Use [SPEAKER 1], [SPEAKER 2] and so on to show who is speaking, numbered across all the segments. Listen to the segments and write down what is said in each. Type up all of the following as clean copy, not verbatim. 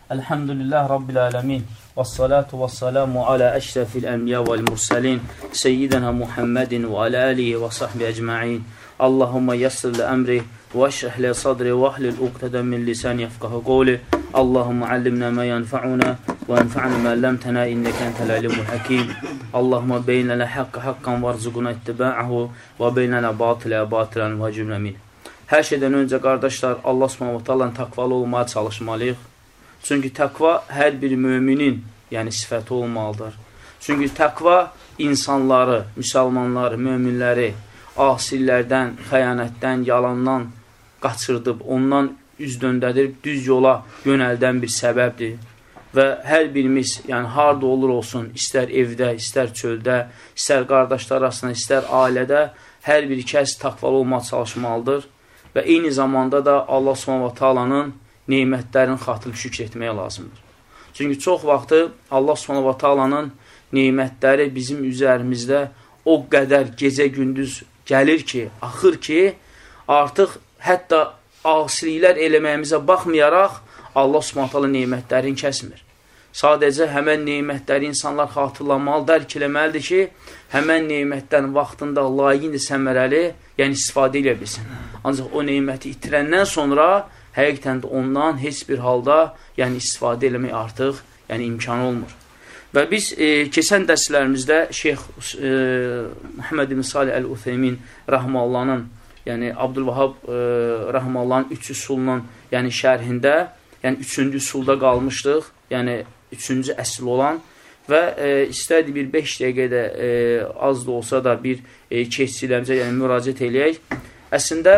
[SPEAKER 1] Elhamdülillah Rabbil alemin. Vessalatu vesselamu ala eşrefil enbiya vel mursalin. Seyyidina Muhammedin ve ala alihi ve sahbihi ecma'in. Allahümme yassir li emri ve eşrih li sadri ve ahlil uqteden min lisan yefkahu qavli. Allahümme allimna ma yanfa'una ve enfa'na ma allamtana inneke entel alimul hakim. Allahümme beyin lana hakka hakkan varzuquna ittiba'ahu ve beyin lana batıla batılan ve cümle min. Hər şeydən öncə, qardaşlar, Allah Subhanahu wa ta'alanın təqvalı olmaya çalışmalıyıq. Çünki təqva hər bir müminin, yəni sifəti olmalıdır. Çünki təqva insanları, müsəlmanları, möminləri asillərdən, xəyanətdən, yalandan qaçırdıb, ondan üz döndərib, düz yola yönəldən bir səbəbdir. Və hər birimiz, yəni harada olur olsun, istər evdə, istər çöldə, istər qardaşlar arasında, istər ailədə, hər bir kəs təqvalı olmaya çalışmalıdır. Və eyni zamanda da Allah Subhanahu wa ta'alanın neymətlərin xatırı şükür etməyə lazımdır. Çünki çox vaxtı Allah Subhanahu wa ta'alanın neymətləri bizim üzərimizdə o qədər gecə-gündüz gəlir ki, axır ki, artıq hətta asiliklər eləməyimizə baxmayaraq Allah Subhanahu wa ta'ala neymətlərini kəsmir. Sadəcə həmən neymətləri insanlar xatırlamalı, dərk eləməlidir ki, həmən neymətdən vaxtında layiqincə səmərəli, yəni istifadə edə bilsin. Ancaq o neyməti itirəndən sonra həqiqətən də ondan heç bir halda yəni istifadə eləmək artıq yəni imkanı olmur. Və biz keçən dərslərimizdə Şeyx Muhammed ibn Salih Əl-Utheymin Rəhməllahın, yəni Abdülvahab Rəhməllahın 3 üsulunun yəni şərhində, yəni 3-cü üsulda qalmışdıq, yəni 3-cü əsl olan və istədi bir 5 dəqiqədə az da olsa da bir keçicilərimizə yəni müraciət eləyək. Əslində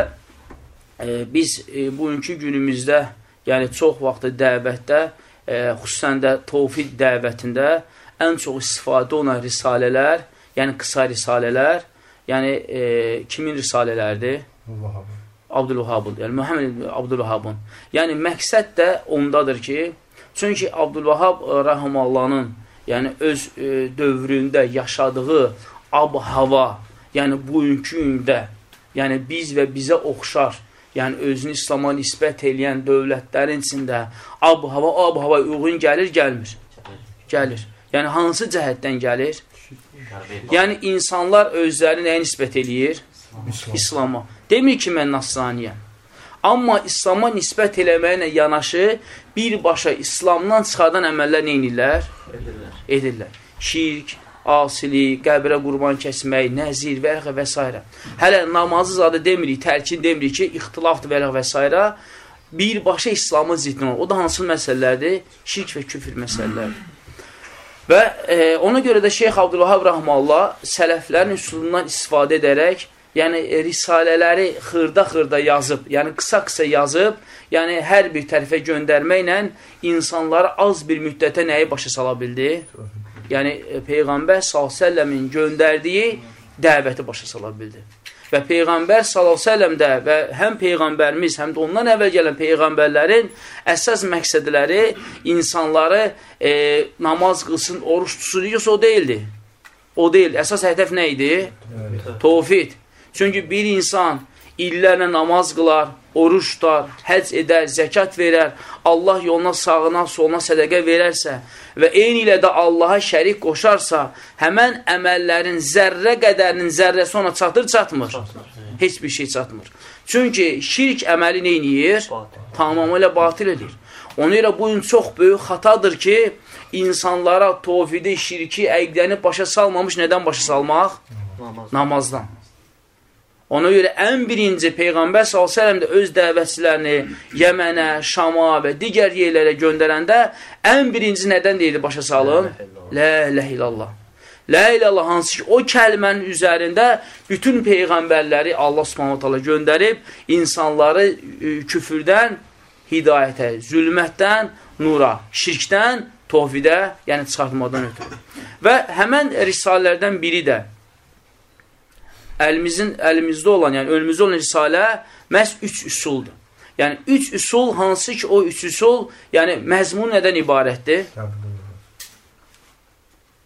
[SPEAKER 1] biz bugünkü günümüzdə yəni çox vaxtı dəvətdə, xüsusən də Tövhid dəvətində ən çox istifadə olunan risalələr, yəni qısa risalələr, yəni kimin risalələrdir? Abdülvahabın, yəni Muhammed Abdülvahabın. Yəni məqsəd də ondadır ki, çünki Abdülvahab Rəhməllahın yəni öz dövründə yaşadığı ab-hava, yəni bugünkü gündə, yəni biz və bizə oxşar, yəni özünü İslama nisbət eləyən dövlətlərin içində ab-hava uyğun gəlir, gəlmir? Gəlir. Yəni hansı cəhətdən gəlir? Yəni insanlar özlərini nəyə nisbət eləyir? İslama. Demir ki, mən Nasraniyəm. Amma İslama nisbət eləməyinə yanaşı birbaşa İslamdan çıxardan əməllər nə edirlər? Edirlər. Şirk, asilik, qəbrə qurban kəsmək, nəzir və s. Hələ namazı zadı demirik, tərkin demirik ki, ixtilafdır və s. Birbaşa İslamın ziddin olur. O da hansı məsələlərdir? Şirk və küfür məsələlərdir. Və ona görə də Şeyx Abdülvahab Rəhməllah sələflərin üsulundan istifadə edərək, yəni risalələri xırda-xırda yazıb, yəni qısa-qısa yazıb, yəni hər bir tərəfə göndərməklə insanları az bir müddətə nəyi başa sala bildi? Yəni Peyğəmbər s.ə.v-in göndərdiyi dəvəti başa sala bildi. Və Peyğəmbər s.ə.v də və həm Peyğəmbərimiz, həm də ondan əvvəl gələn Peyğəmbərlərin əsas məqsədləri insanları namaz qılsın, oruç tutsun, yoxsa o deyildi. O deyildi. Əsas hədəf nə idi? Tövhid. Çünki bir insan illərlə namaz qılar, oruç tutar, həcc edər, zəkat verər, Allah yoluna sağına, soluna sədəqə verərsə və eyni ilə də Allaha şərik qoşarsa, həmən əməllərin zərrə qədərinin zərrəsi ona çatır, çatmır? Heç bir şey çatmır. Çünki şirk əməli neyniyir? Tamamilə batil edir. Ona görə bu gün çox böyük xatadır ki, insanlara tövhidi, şirki, əqdəni başa salmamış, nədən başa salmaq? Namazdan. Ona görə ən birinci Peyğəmbər s.ə.v də öz dəvətçilərini Yəmənə, Şama və digər yerlərə göndərəndə ən birinci nədən deyildi başa salın? Lə iləh illallah. Lə ilallah hansı ki, o kəlmənin üzərində bütün Peyğəmbərləri Allah s.ə.v göndərib, insanları küfürdən hidayətə, zülmətdən nura, şirkdən tövhidə, yəni çıxartmadan ötürü. Və həmən risalələrdən biri də əlimizdə olan, yəni önümüzdə olan risalə məhz 3 üsuldur. Yəni 3 üsul, hansı ki o 3 üsul, yəni məzmun nədən ibarətdir?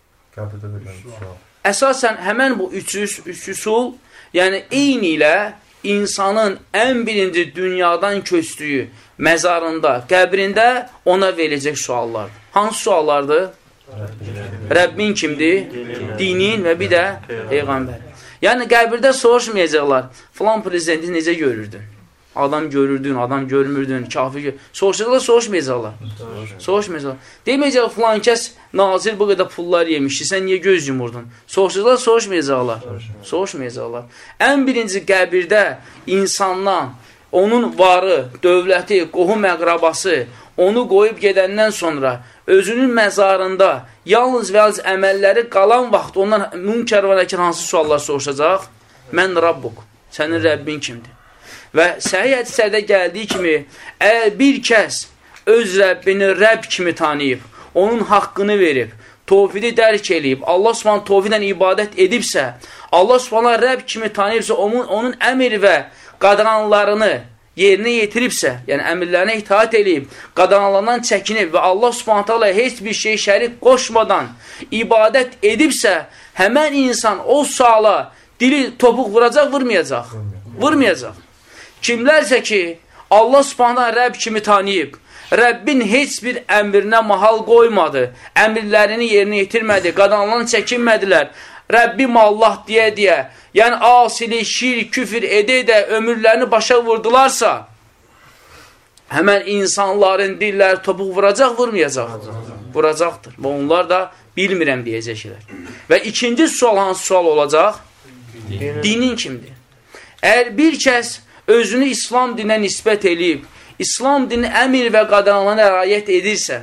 [SPEAKER 1] Əsasən həmən bu 3 üsul, yəni eyni ilə insanın ən birinci dünyadan köçdüyü məzarında, qəbrində ona veriləcək suallardır. Hansı suallardır? Rəbbin kimdir? Dinin və bir də Peyğəmbər. Yəni, qəbirdə soruşmayacaqlar, filan prezidenti necə görürdün? Adam görürdün, adam görmürdün, kafir görürdün. Soruşacaqlar, soruşmayacaqlar. Soruşmayacaqlar. Deməyəcək, filan kəs nazir bu qədər pullar yemişdi, sən niyə göz yumurdun? Soruşacaqlar, soruşmayacaqlar. Soruşmayacaqlar. Ən birinci qəbirdə insandan, onun varı, dövləti, qohum əqrabası, onu qoyub gedəndən sonra özünün məzarında yalnız və yalnız əməlləri qalan vaxt ondan münkər və nəkir hansı suallar soruşacaq? Mən Rabbuk, sənin Rəbbin kimdir? Və səhih hədislərdə gəldiyi kimi, əgər bir kəs öz Rəbbini Rəbb kimi tanıyıb, onun haqqını verib, tovhidi dərk eləyib, Allah Subhanahu tovhidlə ibadət edibsə, Allah Subhanahu Rəbb kimi tanıyıbsa, onun əmr və qadağanlarını yerinə yetiribsə, yəni əmirlərinə itaat eləyib, qadağanlarından çəkinib və Allah Subhanahu taala heç bir şey şərik qoşmadan ibadət edibsə, həmən insan o suala dili topuq vuracaq, vurmayacaq? Vurmayacaq. Kimlərsə ki, Allah Subhanahu Rəbb kimi tanıyıb, Rəbbin heç bir əmrinə mahal qoymadı, əmrlərini yerinə yetirmədi, qadağanlarından çəkinmədilər, Rəbbim Allah deyə, yəni asili, şirk, küfür edə ömürlərini başa vurdularsa, həmən insanların dilləri topuq vuracaq, vurmayacaq? Vuracaqdır. Və onlar da bilmirəm deyəcəklər. Və ikinci sual hansı sual olacaq? Dinin kimdir? Əgər bir kəs özünü İslam dininə nisbət eləyib, İslam dinin əmir və qadağalarına riayət edirsə,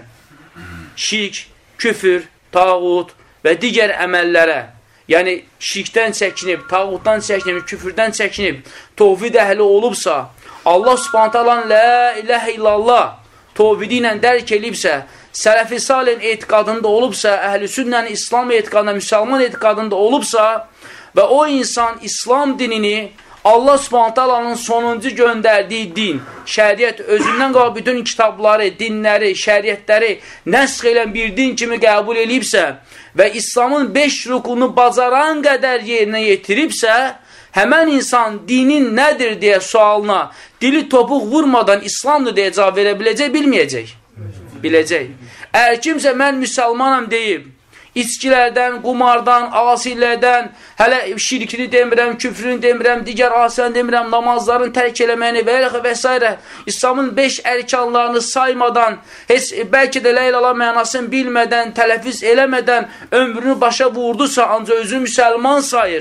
[SPEAKER 1] şirk, küfür, tağut və digər əməllərə, yəni şirkdən çəkinib, tağutdan çəkinib, küfürdən çəkinib, tovhid əhli olubsa, Allah Subhanahu taala la ilahe illallah tovhidi ilə dərk elibsə, sələf-i salih etiqadında olubsa, əhl-i sünnənin İslam etiqadında, müsəlman etiqadında olubsa və o insan İslam dinini Allah Subhanahu taalanın sonuncu göndərdiyi din, şəriət özündən qabaq bütün kitabları, dinləri, şəriətləri nəsx edən bir din kimi qəbul edibsə və İslamın 5 rükunu bacaran qədər yerinə yetiribsə, həmən insan dinin nədir deyə sualına dili topuq vurmadan İslamdır deyə cavab verə biləcək, bilməyəcək? Biləcək. Əgər kimsə mən müsəlmanam deyib, İçkilərdən, qumardan, asillərdən, hələ şirkini demirəm, küfrünü demirəm, digər asiləni demirəm, namazların tərk eləməyini və s. İslamın 5 ərkanlarını saymadan, heç bəlkə də la ilaha mənasını bilmədən, tələffüz eləmədən ömrünü başa vurdusa, ancaq özü müsəlman sayır.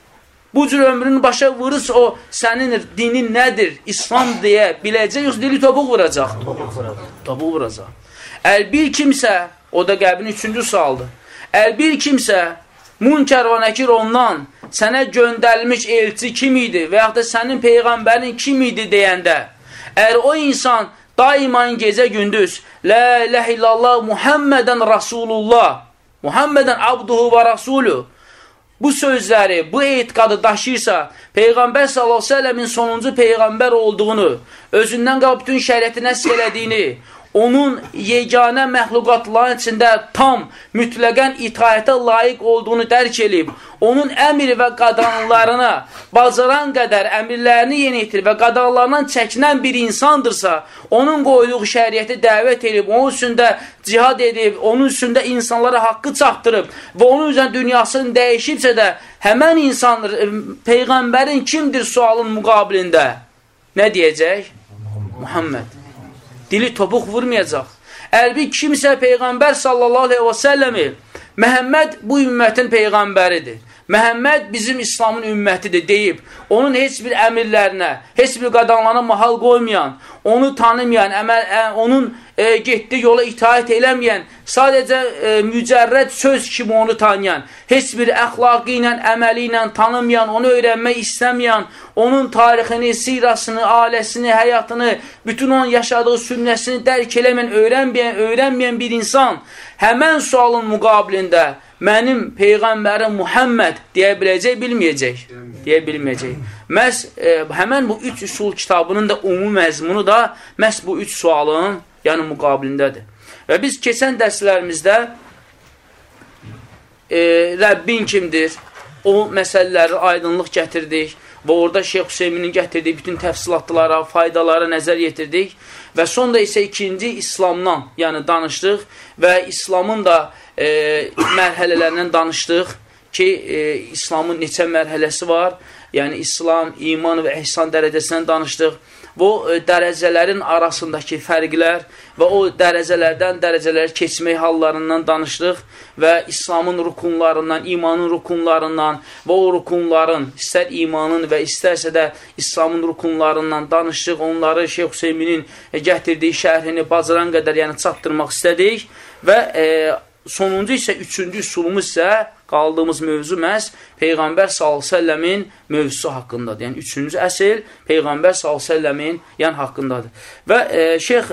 [SPEAKER 1] Bu cür ömrünü başa vurursa, o sənin dinin nədir, İslam deyə biləcək, yoxsa dili topuq vuracaq? Topuq vuracaq. Əgər bir kimsə, o da qəbrin 3-cü sualdır. Əgər bir kimsə, münkər və nəkir ondan sənə göndərilmiş elçi kim idi və yaxud da sənin peyğəmbərin kim idi deyəndə, əgər o insan daiman gecə-gündüz la ilahe illallah Muhammedən Rasulullah, Muhammedən abduhu və rasulü bu sözləri, bu etiqadı daşıyırsa, Peyğəmbər s.ə.v-in sonuncu Peyğəmbər olduğunu, özündən qabaq bütün şəriəti nəsx elədiyini, onun yeganə məxluqatların içində tam, mütləqən itaətə layiq olduğunu dərk edib, onun əmr və qadağalarına bacaran qədər əmrlərini yerinə yetirir və qadağalarından çəkinən bir insandırsa, onun qoyduğu şəriəti dəvət edib, onun üstündə cihad edib, onun üstündə insanlara haqqı çatdırıb və onun üzrə dünyasını dəyişibsə də, həmən insan Peyğəmbərin kimdir sualın müqabilində? Nə deyəcək? Muhammed. Dili topuq vurmayacaq. Əgər bir kimsə Peyğəmbər sallallahu aleyhi və səlləmi, Məhəmməd bu ümmətin Peyğəmbəridir, Məhəmməd bizim İslamın ümmətidir deyib, onun heç bir əmirlərinə, heç bir qadağalarına mahal qoymayan, onu tanımayan, onun getdiyi yola itaət eləməyən, sadəcə mücərrəd söz kimi onu tanıyan, heç bir əxlaqı ilə, əməli ilə tanımayan, onu öyrənmək istəməyən, onun tarixini, sirasını, ailəsini, həyatını, bütün onun yaşadığı sünnəsini dərk eləməyən, öyrənməyən bir insan həmən sualın müqabilində mənim Peyğəmbərim Muhammed deyə biləcək, bilməyəcək? Deyə bilməyəcək. Məhz həmən bu 3 üsul kitabının da ümumi məzmunu da məhz bu 3 sualın yəni müqabilindədir. Və biz keçən dərslərimizdə Rəbbin kimdir? O məsələləri aydınlıq gətirdik. və orada Şeyx Hüseyminin gətirdiyi bütün təfsilatlara, faydalara nəzər yetirdik və sonra isə ikinci İslamdan, yəni danışdıq və İslamın da mərhələlərindən danışdıq ki, İslamın neçə mərhələsi var, yəni İslam, iman və ihsan dərəcəsindən danışdıq. Bu dərəcələrin arasındakı fərqlər və o dərəcələrdən dərəcələri keçmək hallarından danışdıq və İslamın rukunlarından, imanın rukunlarından və o rukunların, istər imanın və istərsə də İslamın rukunlarından danışdıq. Onları Şeyx Hüseyminin gətirdiyi şərhini bacaran qədər yəni çatdırmaq istədik və sonuncu isə, üçüncü üsulumuz isə qaldığımız mövzu məhz Peyğəmbər s.ə.v-in mövzusu haqqındadır. Yəni, üçüncü əsl Peyğəmbər s.ə.v-in haqqındadır. Və şeyx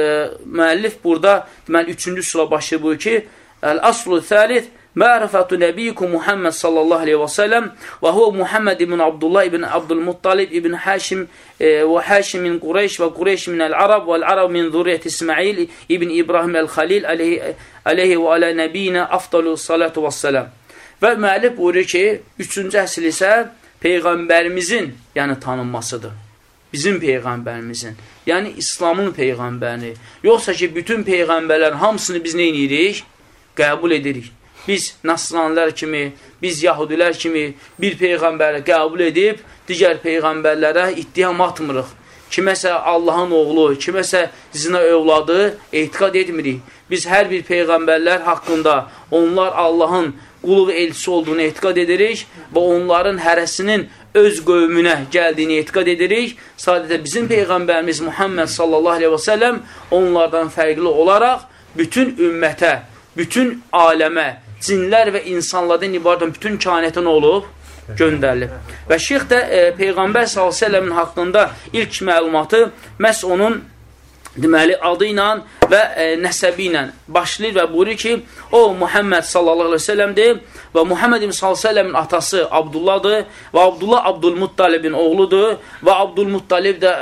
[SPEAKER 1] müəllif burada, deməli, üçüncü üsula başlayır bu ki, Əl-Aslu Thəlith Mərifətü Nəbiyyükum Muhammed sallallahu aleyhi və səlləm və huvə Muhammed ibn Abdullah ibn Abdülmuttalib ibn Həşim və Həşim min Qureyş və Qureyş min Əl-Arab və Əl-Arab min Zuriyyət İsmail ibn İbrahim Əl-Xalil aleyhi və alə nəbiyyinə afdalu salatu və səlam. Və müəllif buyurur ki, üçüncü əsl isə Peyğəmbərimizin, yəni tanınmasıdır. Bizim Peyğəmbərimizin, yəni İslamın Peyğəmbərini. Yoxsa ki, bütün Peyğəmbərlərin hamısını biz nə edirik? Qəbul edirik. Biz Nasranilər kimi, biz Yahudilər kimi bir Peyğəmbəri qəbul edib, digər Peyğəmbərlərə ittiham atmırıq. Kiməsə Allahın oğlu, kiməsə zina övladı etiqad etmirik. Biz hər bir Peyğəmbərlər haqqında onlar Allahın qulu və elçisi olduğunu etiqad edirik və onların hərəsinin öz qövmünə gəldiyini etiqad edirik. Sadəcə bizim Peyğəmbərimiz Muhammed sallallahu aleyhi və səlləm onlardan fərqli olaraq bütün ümmətə, bütün aləmə, cinlər və insanlardan ibarət bütün kainata nə olub? Göndərilib. Və şeyx də Peyğəmbər s.ə.v-in haqqında ilk məlumatı məhz onun deməli adı ilə və nəsəbi ilə başlayır və buyurur ki, o Muhammed sallallahu aleyhi ve sellemdir və Muhammed sallallahu aleyhi ve sellemin atası Abdullahdır və Abdullah Abdülmuttalibin oğludur və Abdülmuttalib də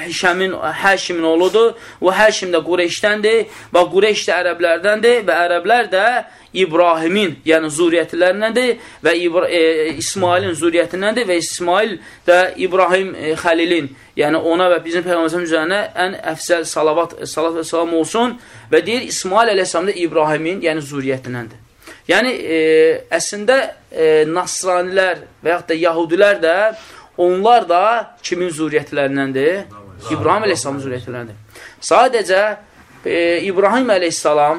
[SPEAKER 1] Həşimin oğludur və Həşim də Qureyşdəndir və Qureyş də ərəblərdəndir və ərəblər də İbrahimin, yəni zuriyyətlərindəndir və İsmailin zuriyyətindəndir və İsmail də İbrahim Xəlilin, yəni ona və bizim Peyğəmbərimizin üzərinə ən əfsəl salat və salam olsun və deyir İsmail əleyhissalam da İbrahimin, yəni zuriyyətindəndir. Yəni əslində Nasranilər və yaxud da Yahudilər də onlar da kimin zuriyyətlərindəndir? İbrahim əleyhissalamın zuriyyətlərindəndir. Sadəcə İbrahim əleyhissalam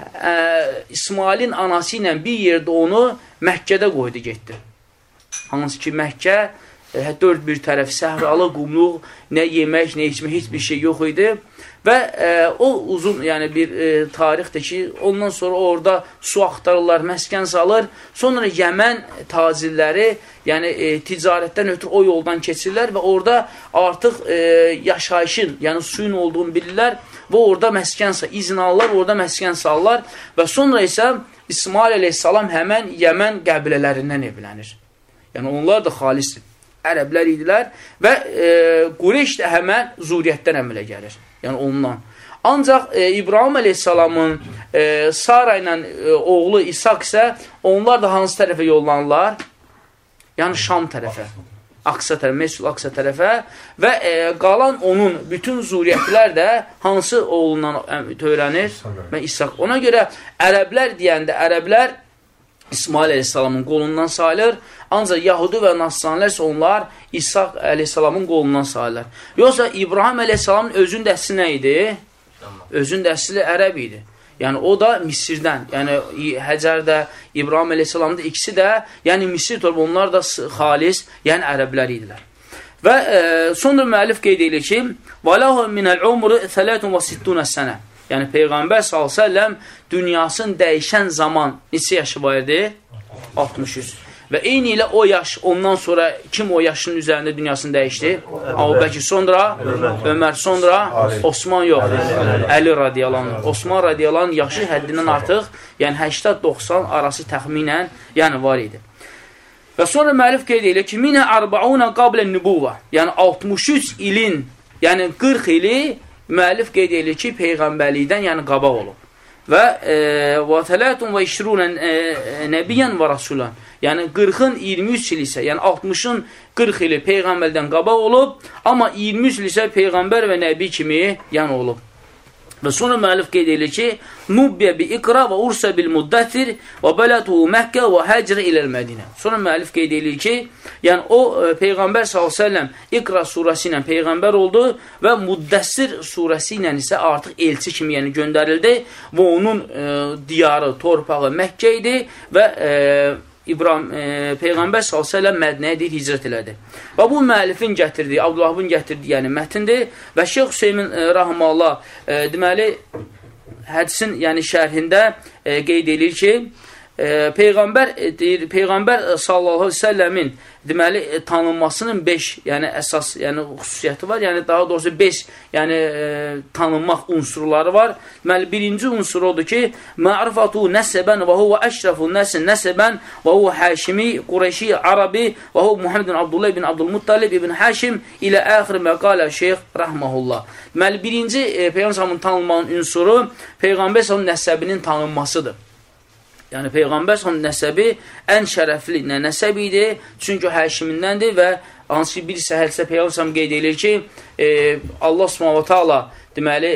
[SPEAKER 1] İsmailin anası ilə bir yerdə onu Məkkədə qoydu, getdi. Hansı ki, Məkkə dörd bir tərəfi səhralı, qumluq, nə yemək, nə içmək, heç bir şey yox idi. Və o uzun, yəni bir tarixdir ki, ondan sonra orada su axtarırlar, məskən salır. Sonra Yəmən tacirləri, yəni ticarətdən ötürü o yoldan keçirlər və orada artıq yaşayışın, yəni suyun olduğunu bilirlər və orada məskən salır, izin alırlar, orada məskən salırlar və sonra isə İsmail əleyhissalam həmən Yəmən qəbilələrindən evlənir. Yəni onlar da xalis ərəblər idilər və Qureyş də həmən zuriyyətdən əmələ gəlir. Yəni ondan. Ancaq İbrahim əleyhissalamın Sara ilə oğlu İshak isə onlar da hansı tərəfə yollanırlar? Yəni Şam tərəfə. Aqsa tərəfə, Mesul Aqsa tərəfə və qalan onun bütün zuriyyətlər də hansı oğlundan törənir? Və İshak. Ona görə ərəblər deyəndə ərəblər İsmail əleyhissalamın qolundan sayılır, ancaq Yahudi və Nasranilər isə onlar İshak əleyhissalamın qolundan sayılır. Yoxsa İbrahim əleyhissalamın özün də əsli nə idi? Özün də əsli ərəb idi. Yəni o da Misirdən, yəni Həcər də, İbrahim əleyhissalamın da ikisi də, yəni Misir olub, onlar da xalis, yəni ərəblər idilər. Və sonra müəllif qeyd edir ki, وَلَهُ مِنَ الْعُمْرِ 63 sənə. Yəni Peyğəmbər s.ə.v dünyasını dəyişən zaman neçə yaşı var idi? 63. Və eyni ilə o yaş, ondan sonra kim o yaşın üzərində dünyasını dəyişdi? Əbu Bəkir sonra, Ömər sonra, Osman yox, Əli radiyalan. Osman radiyalan yaşı həddindən artıq, yəni 80-90 arası təxminən, yəni var idi. Və sonra müəllif qeyd edir ki, minə 40 qablə nübuvə, yəni 63 ilin, yəni 40 ili müəllif qeyd edir ki, Peyğəmbərlikdən yəni qabaq olub. və təlatun və işrunən nəbiyyən və rasulan. Yəni 40-ın 23 il isə, yəni 60-ın 40 ili Peyğəmbərdən qabaq olub, amma 23 il isə Peyğəmbər və Nəbi kimi yəni olub. Və sonra müəllif qeyd edir ki, Nubbiyə bi iqra və ursə bil muddətir və bələtuhu Məkkə və həcrə iləl Mədinə. Sonra müəllif qeyd edir ki, yəni o Peyğəmbər s.ə.v İqra surəsi ilə Peyğəmbər oldu və Muddəssir surəsi ilə isə artıq elçi kimi yəni göndərildi və onun diyarı, torpağı Məkkə idi və Peyğəmbər s.ə.v Mədinəyə deyir, hicrət elədi. Və bu müəllifin gətirdiyi, Abdülvahabın gətirdiyi yəni mətindir və Şeyx Hüseymin rahimehullah deməli hədisin yəni şərhində qeyd edir ki, Peyğəmbər sallallahu əleyhi və səlləmin deməli tanınmasının 5 yəni əsas yəni xüsusiyyəti var. Yəni daha doğrusu 5 yəni tanınmaq unsurları var. Deməli birinci unsur odur ki, ma'rifatu nəsəbən və huwa əşrəfu nəsin nəsəbən və huwa Haşimi, Qureyşi, Arabi və huwa Muhammed ibn Abdullah ibn Abdülmuttalib ibn Haşim ilə axir məqalə Şeyx rahmehullah. Deməli birinci Peyğəmbərin tanınmanın unsuru Peyğəmbər nəsəbinin tanınmasıdır. Yəni Peyğəmbər nəsəbi ən şərəfli nəsəb idi, çünki Həşimindəndir və hansı bir səhəlsə Peyğəmbər qeyd edir ki, Allah Subhanahu taala deməli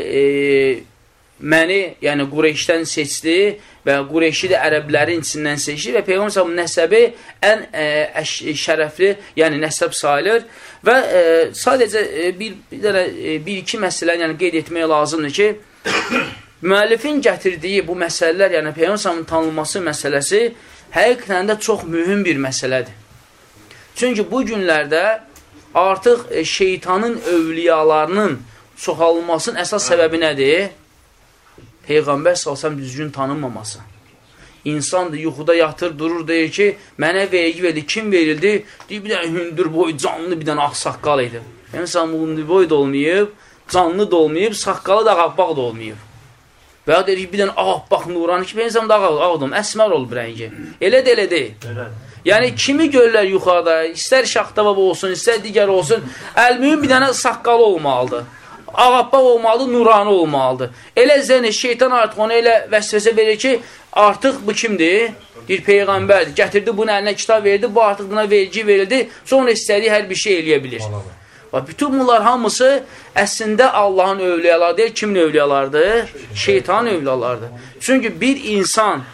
[SPEAKER 1] məni, yəni Qureyşdən seçdi və Qureyşi də ərəblərin içindən seçdi və Peyğəmbər nəsəbi ən şərəfli, yəni nəsəb sayılır və sadəcə bir-iki məsələni yəni qeyd etmək lazımdır ki, müəllifin gətirdiyi bu məsələlər, yəni Peyğəmbərin tanınması məsələsi həqiqətən də çox mühüm bir məsələdir. Çünki bu günlərdə artıq şeytanın övliyalarının çoxalmasının əsas səbəbi nədir? Peyğəmbər s.ə.v düzgün tanınmaması. İnsan da yuxuda yatır, durur, deyir ki, mənə vergi verdi, kim verildi? Deyir, bir dənə hündür boy, canlı bir dənə ağ saqqal idi. Peyğəmbər hündür boy da olmayıb, canlı da olmayıb, saqqalı da ağabbaq da olmayıb. Və ya deyir ki, bir dənə ağabbaq nurani ki, Peyğəmbər də ağadım, əsmər olub rəngi. Elə də elə deyil. Yəni, kimi görürlər yuxarıda, istər şaxtavab olsun, istər digər olsun, əlmühüm bir dənə saqqalı olmalıdır. Ağabbaq olmalıdır, nurani olmalıdır. Elə zəni, şeytan artıq onu elə vəsvəsə verir ki, artıq bu kimdir? Bir Peyğəmbərdir. Gətirdi, bunun əlinə kitab verdi, bu artıq buna vergi verildi, sonra istədiyi hər bir şey eləyə bilir. Və bütün bunlar hamısı əslində Allahın övliyaları deyil, kimin övliyalardır? Şeytanın övliyalardır. Çünki bir insan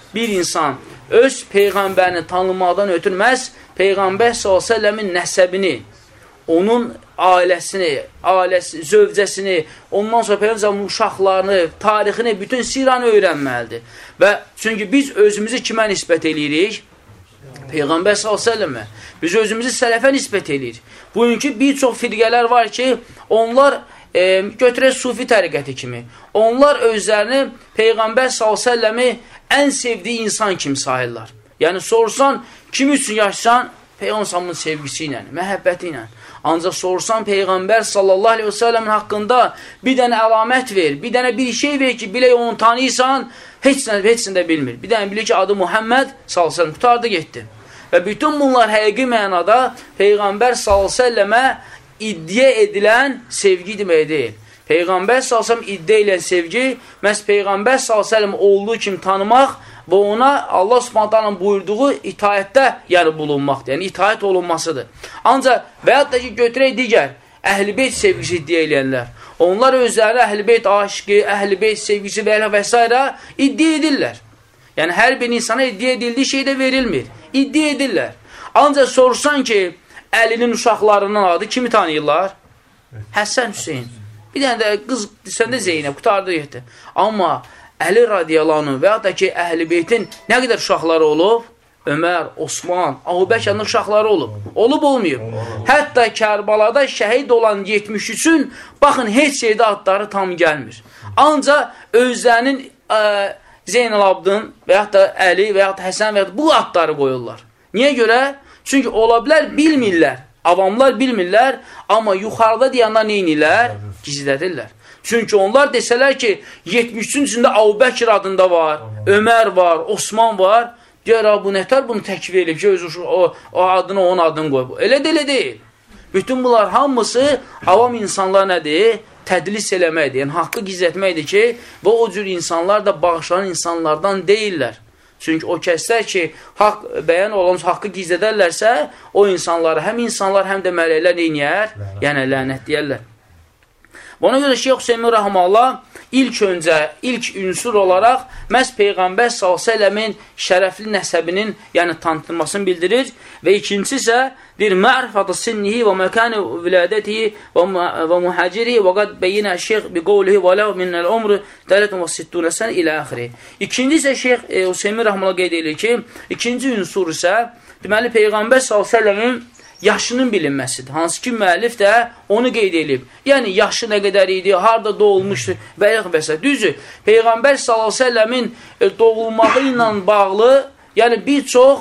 [SPEAKER 1] öz Peyğəmbərini tanımaqdan ötürməz, Peyğəmbər s.ə.v-in nəsəbini, onun ailəsini, zövcəsini, ondan sonra Peyğəmbərin uşaqlarını, tarixini, bütün siranı öyrənməlidir. Və çünki biz özümüzü kimə nisbət edirik? Peyğəmbər s.ə.və. Biz özümüzü sələfə nisbət edirik. Bugünkü bir çox firqələr var ki, onlar götürək sufi təriqəti kimi. Onlar özlərini Peyğəmbər s.ə.v-i ən sevdiyi insan kimi sayırlar. Yəni sorsan, kim üçün yaşasan? Peyğəmbərin sevgisi ilə, məhəbbəti ilə. Ancaq sorsan Peyğəmbər sallallahu aleyhi və səlləmin haqqında bir dənə əlamət ver, bir dənə bir şey ver ki, bilək onu tanıyırsan, heç də bilmir. Bir dənə bilir ki, adı Muhammed sallallahu aleyhi və səlləm qutardı, getdi. Və bütün bunlar həqiqi mənada Peyğəmbər sallallahu aleyhi və səlləmə iddia edilən sevgi demək deyil. Peyğəmbər sallallahu aleyhi və səlləm iddia edilən sevgi, məhz Peyğəmbər sallallahu aleyhi və səlləm olduğu kimi tanımaq və ona Allah Subhanahu taala'nın buyurduğu itaətdə yəni bulunmaqdır. Yəni itaət olunmasıdır. Ancaq və ya da ki, götürək digər Əhl-i-Beyt sevgisi iddia edənlər. Onlar özləri Əhl-i-Beyt aşıqı, Əhl-i-Beyt sevgisi və s. iddia edirlər. Yəni hər bir insana iddia edildiyi şey də verilmir. İddia edirlər. Ancaq sorsan ki, Əlinin uşaqlarının adı kimi tanıyırlar? Həsən Hüseyin. Bir dənə də qız desəndə Zeynəb qutardı getdi. Amma Əli radiyallahu və ya da ki, Əhl-i-Beytin nə qədər uşaqları olub? Ömər, Osman, Əbubəkrin uşaqları olub. Olub, olmayıb. Hətta Kərbalada şəhid olan 73-ün, baxın, heç şeydə adları tam gəlmir. Ancaq özlərinin Zeynəl-Abdin və ya da Əli və ya da Həsən və ya da bu adları qoyurlar. Niyə görə? Çünki ola bilər, bilmirlər. Avamlar bilmirlər, amma yuxarıda deyənlər neynirlər? Gizlədirlər. Çünki onlar desələr ki, 73-ün içində Əbubəkir adında var, Ömər var, Osman var, deyər, bu nətər bunu təkvir edib ki, o adını, onun adını qoyub. Elə də elə deyil. Bütün bunlar hamısı avam insanlar nədir? tədlis eləməkdir, yəni haqqı gizlətməkdir ki, və o cür insanlar da bağışlanan insanlardan deyirlər. Çünki o kəslər ki, haqq bəyan olunmuş haqqı gizlədərlərsə, o insanları həm insanlar, həm də mələklər neyniyər? Yəni, lənətləyərlər. Ona görə Şeyx Hüseymin Rəhmallah ilk ünsur olaraq məhz Peyğəmbər s.ə.v-in şərəfli nəsəbinin tanıtılmasını bildirir və ikincisi isə deyir, ma'rifatı sinnihi və məkani vilədətihi və muhacirihi və qad beyinə şeyx bi qovlihi və ləv minnəl umru dələtun və sittun sən ilə əxri. İkinci isə Şeyx Hüseymin Rəhmallah qeyd edir ki, ikinci ünsur isə deməli Peyğəmbər s.ə.v-in yaşının bilinməsidir. Hansı ki, müəllif də onu qeyd edib. Yəni, yaşı nə qədər idi, harada doğulmuşdur və s. Düzdür, Peyğəmbər s.ə.v-in doğulmağı ilə bağlı, yəni bir çox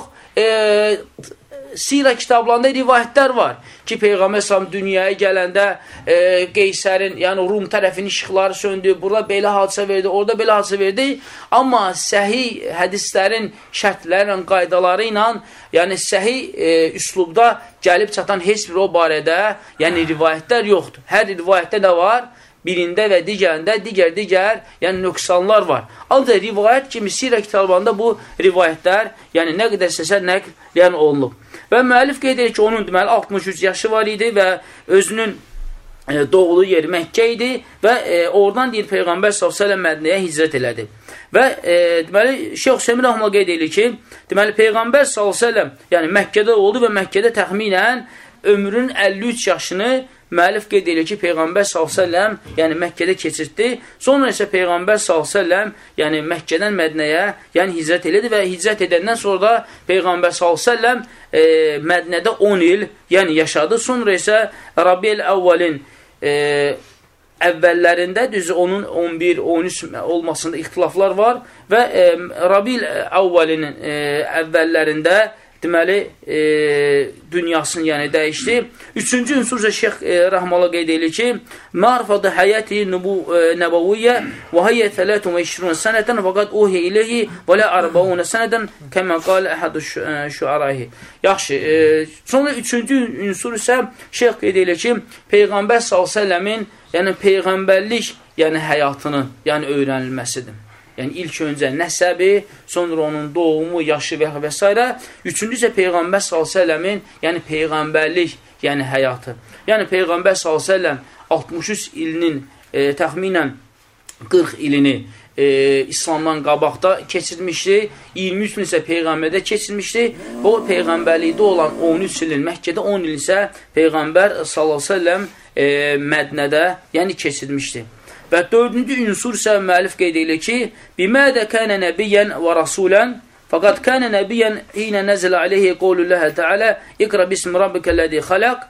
[SPEAKER 1] sirə kitablarında rivayətlər var ki, Peyğəmbər s.ə.v dünyaya gələndə Qeysərin, yəni Rum tərəfinin işıqları söndü, burada belə hadisə verdi, orada belə hadisə verdi. Amma səhih hədislərin şərtləri, qaydaları ilə, yəni səhih üslubda gəlib çatan heç bir o barədə, yəni rivayətlər yoxdur. Hər rivayətdə də var, birində və digərində digər, yəni nöqsanlar var. Ancaq rivayət kimi sirə kitablarında bu rivayətlər, yəni nə qədər səsə nəql olunub. Və müəllif qeyd edir ki, onun deməli 63 yaşı var idi və özünün doğulu yeri Məkkə idi və oradan deyir Peyğəmbər s.ə.v Mədinəyə hicrət elədi. Və deməli Şeyx Hüseymin Rəhmallah qeyd edir ki, deməli Peyğəmbər s.ə.v yəni Məkkədə oldu və Məkkədə təxminən ömrünün 53 yaşını müəllif qeyd edir ki, Peyğəmbər s.ə.v yəni Məkkədə keçirtdi. Sonra isə Peyğəmbər s.ə.v yəni Məkkədən Mədinəyə yəni hicrət elədi və hicrət edəndən sonra da Peyğəmbər s.ə.v Mədinədə 10 il yəni yaşadı. Sonra isə Rabi'l Əvvəlin əvvəllərində düzü onun 11-13 olmasında ixtilaflar var və Rabi'l Əvvəlin əvvəllərində deməli, dünyasını yəni dəyişdi. Üçüncü ünsürcə Şeyx Rəhmallah qeyd edir ki, ma'rifatı həyəti nəbəviyyə və həyyə 23 sənədən fəqat uhiyə iləyhi və lə 40 sənədən kəmə qalə əhədu şüərayhi. Yaxşı, sonra üçüncü ünsür isə Şeyx qeyd edir ki, Peyğəmbər s.ə.v-in yəni Peyğəmbərlik yəni həyatının yəni öyrənilməsidir. Yəni, ilk öncə nəsəbi, sonra onun doğumu, yaşı və s. Üçüncü isə Peyğəmbər s.ə.v-in yəni Peyğəmbərlik yəni həyatı. Yəni, Peyğəmbər s.ə.v 63 ilinin təxminən 40 ilini İslamdan qabaqda keçirmişdi, 23 il isə Peyğəmbərdə keçirmişdi. O, Peyğəmbərlikdə olan 13 ilin, Məkkədə 10 il isə Peyğəmbər s.ə.v Mədinədə yəni keçirmişdi. Və dördüncü ünsur isə müəllif qeyd edir ki, bimədə kənə nəbiyyən və rasulən, fəqad kənə nəbiyyən hinə nəzələ aleyhi qovlulləhə təalə, iqra bismi rabbikəlləzi xaləq,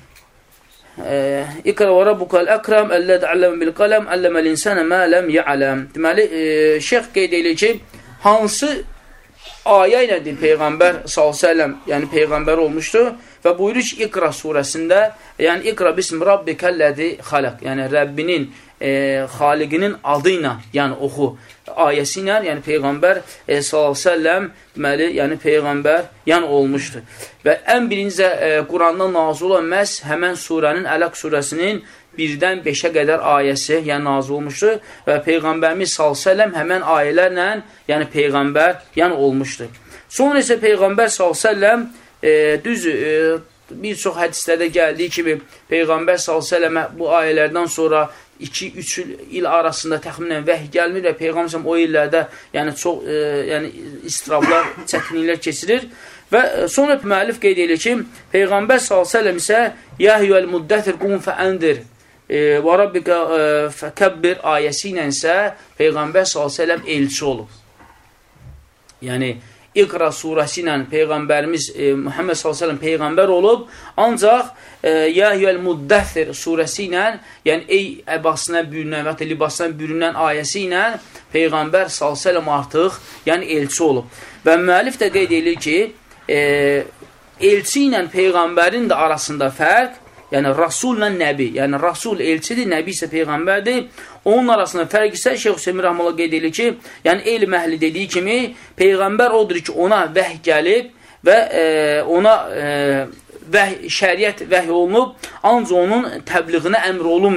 [SPEAKER 1] iqra və rabbukəl əkrəm, əlləd əlləmə bil qələm, əlləməl insənə mə ləm yələm. Deməli, şeyx qeyd edir ki, hansı ayə ilədir Peyğəmbər s.ə.v, yəni Peyğəmbər olmuşdur və buyurur ki, İqra surəsində, yəni İqra bismi rabbikəlləzi xaləq, yəni Rəbbinin xaliqinin adı ilə, yəni oxu ayəsi ilə, yəni Peyğəmbər s.ə.v deməli, yəni Peyğəmbər yəni olmuşdur. Və ən birinci Qurandan nazil olan məhz həmən surənin, Ələq surəsinin 1-dən 5-ə qədər ayəsi yəni nazil olmuşdur və Peyğəmbərimiz s.ə.v həmən ayələrlə yəni Peyğəmbər yəni olmuşdur. Sonra isə Peyğəmbər s.ə.v düz bir çox hədislərdə gəldiyi kimi Peyğəmbər s.ə.v bu ayələrdən sonra 2-3 il arasında təxminən vəhy gəlmir və Peyğəmbər o illərdə yəni çox istirablar, çətinliklər keçirir və sonra müəllif qeyd edir ki, Peyğəmbər s.ə.v isə Yəhiyyəl müddətir qum fəəndir və Rabbikə fəkəbbir ayəsi ilə isə Peyğəmbər s.ə.v elçi olub. Yəni, İqra surəsi ilə Peyğəmbərimiz Muhammed s.ə.v Peyğəmbər olub, ancaq Yəhiyyəl müddəthir surəsi ilə, yəni ey əbasına bürünən və libasına bürünən ayəsi ilə Peyğəmbər s.ə.v artıq yəni elçi olub. Və müəllif də qeyd edir ki, elçi ilə Peyğəmbərin də arasında fərq, yəni Rasullə Nəbi, yəni Rasul elçidir, Nəbi isə Peyğəmbərdir. Onun arasında fərq isə Şeyx Hüseymin Rəhmallah qeyd edir ki, yəni elm əhli dediyi kimi Peyğəmbər odur ki, ona vəhy gəlib və ona şəriət vəhy olunub, ancaq onun təbliğinə əmr olunmuyor.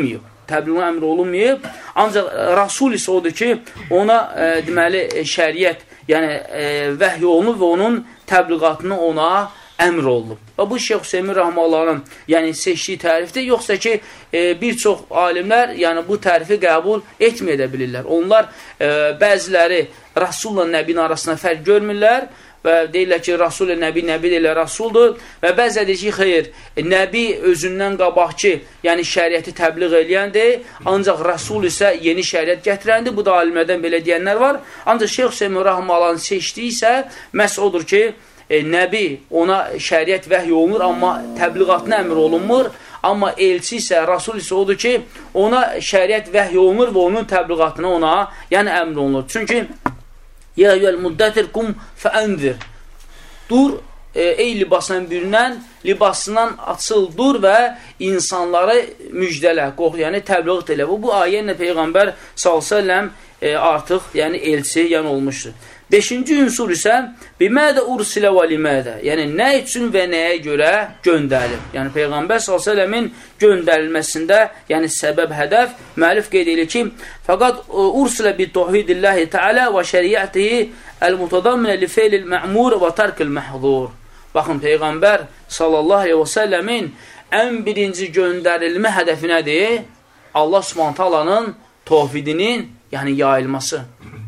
[SPEAKER 1] təbliğinə əmr olunmayıb. Ancaq Rasul isə odur ki, ona deməli şəriət, yəni vəhy olunub və onun təbliğatını ona əmr olunub. Və bu Şeyx Hüseymin Rəhməllahın yəni seçdiyi tərifdir. Yoxsa ki, bir çox alimlər yəni bu tərifi qəbul etməyə bilirlər. Onlar bəziləri Rasulla Nəbinin arasında fərq görmürlər və deyirlər ki, Rasul Nəbi, Nəbi deyirlər Rasuldur və bəzə deyir ki, xeyr, Nəbi özündən qabaqki, yəni şəriəti təbliğ eləyəndir, ancaq Rasul isə yeni şəriət gətirəndir. Bu da alimlərdən belə deyənlər var. Ancaq Şeyx Hüseymin Rəhməllahın seçdiyi isə məhz odur ki, Nəbi ona şəriət vəhy olunur, amma təbliğatına əmr olunmur. Amma elçi isə, Rasul isə odur ki, ona şəriət vəhy olunur və onun təbliğatına ona yəni əmr olunur. Çünki Ya eyyuhəl muddətir qum fəəndir. Dur, ey libasından bürünən, libasından açıl, dur və insanları müjdələ, yəni təbliğat elə. Bu ayə ilə Peyğəmbər s.ə.v artıq yəni elçi yəni olmuşdur. 5-ci ünsur isə bimədə ursilə və limədə, yəni nə üçün və nəyə görə göndərilib. Yəni Peyğəmbər s.ə.v-in göndərilməsində, yəni səbəb, hədəf, müəllif qeyd edir ki, fəqat ursilə bi-təhvidilləhi təalə və şəriyyətihi əl-mutadamminə li feylil mə'mur və tərkil məhzur. Baxın, Peyğəmbər s.ə.v-in ən birinci göndərilmə hədəfi nədir? Allah Subhanahu təhvidinin, yəni yayılması.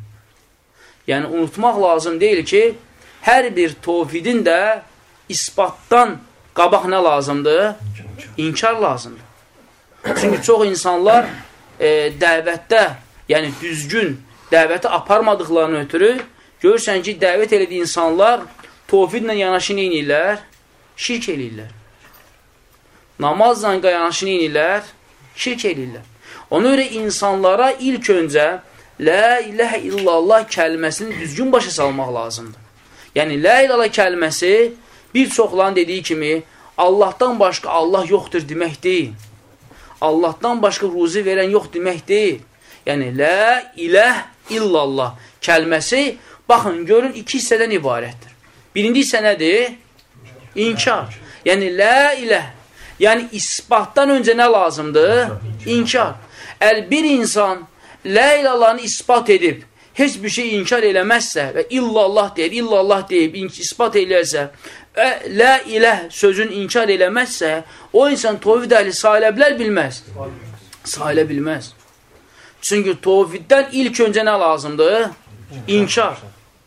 [SPEAKER 1] Yəni, unutmaq lazım deyil ki, hər bir tövhidin də isbatdan qabaq nə lazımdır? İnkar lazımdır. Çünki çox insanlar dəvətdə, yəni düzgün dəvəti aparmadıqlarını ötürü, görürsən ki, dəvət elədiyi insanlar tövhidlə yanaşı nə edirlər? Şirk edirlər. Namazla yanaşı nə edirlər? Şirk edirlər. Ona görə insanlara ilk öncə La iləhə illallah kəlməsini düzgün başa salmaq lazımdır. Yəni, la illallah kəlməsi bir çoxların dediyi kimi Allahdan başqa Allah yoxdur demək deyil. Allahdan başqa ruzi verən yox demək deyil. Yəni, la iləh illallah kəlməsi, baxın, görün, iki hissədən ibarətdir. Birinci hissə nədir? İnkar. Yəni, la iləh, yəni isbatdan öncə nə lazımdır? İnkar. Bir insan La ilallahını ispat edib, heç bir şey inkar eləməzsə və illallah deyib, ispat eləsə, la iləh sözün inkar eləməzsə, o insan tövhid əhli sayılə bilər, bilməz. Sayılə bilməz. Çünki tövhiddən ilk öncə nə lazımdır? İnkar.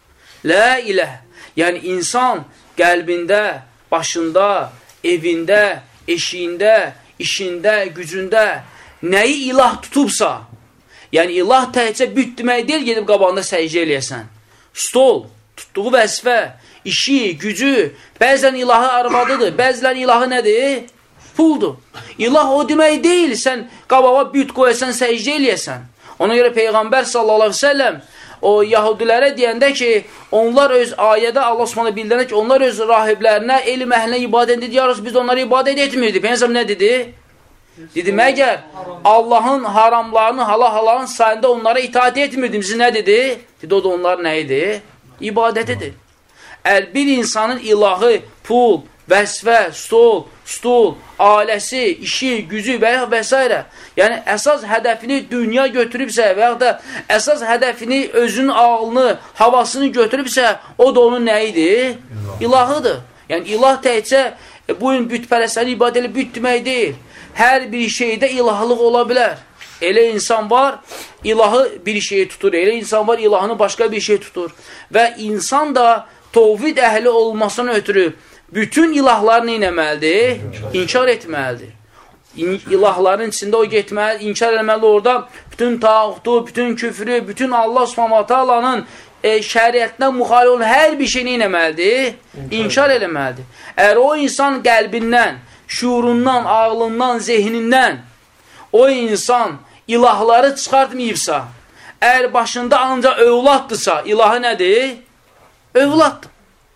[SPEAKER 1] La iləh, yəni insan qəlbində, başında, evində, eşiyində, işində, gücündə nəyi ilah tutubsa, yəni, ilah təhcə büt demək deyil, gedib qabağında səcdə eləyəsən. Stol, tutduğu vəzifə, işi, gücü, bəzən ilahı arvadıdır, bəzən ilahı nədir? Puldur. İlah o demək deyil, sən qabağa büt qoyasan, səcdə eləyəsən. Ona görə Peyğəmbər s.ə.v o yahudilərə deyəndə ki, onlar öz ayədə Allah s.ə.v bildirəndə ki, onlar öz rahiblərinə, elm əhlinə ibadət edir, yarısı biz onlara ibadət etmirdi. Peyğəmbər nə dedi? Dedi, məgər Allahın haramlarını, halal-halalın sayında onlara itaat etmirdim. Siz nə dedi? Dedi, o da onlar nə idi? İbadətidir. Bir insanın ilahı, pul, vəzifə, stol, ailəsi, işi, gücü və s. Yəni, əsas hədəfini dünya götürübsə və yaxud da əsas hədəfini özünün ağlını, havasını götürübsə, o da onun nə idi? İlahıdır. Yəni, ilah təhcə bugün bütpərəsləri ibadə elə büt demək deyil. Hər bir şeydə ilahlıq ola bilər. Elə insan var, ilahı bir şeyi tutur. Elə insan var, ilahını başqa bir şey tutur. Və insan da tövhid əhli olmasına ötürü bütün ilahlarını inəməlidir? İnkar etməlidir. İlahların içində o getməli, inkar etməli orada bütün tağutu, bütün küfrü, bütün Allah s.ə.v-nin şəriətindən müxalif olan hər bir şeyini inəməlidir? İnkar eləməlidir. Əgər o insan qəlbindən, şuurundan, ağlından, zehnindən o insan ilahları çıxartmayıbsa, əgər başında ancaq övladdırsa, ilahı nədir? Övladdır.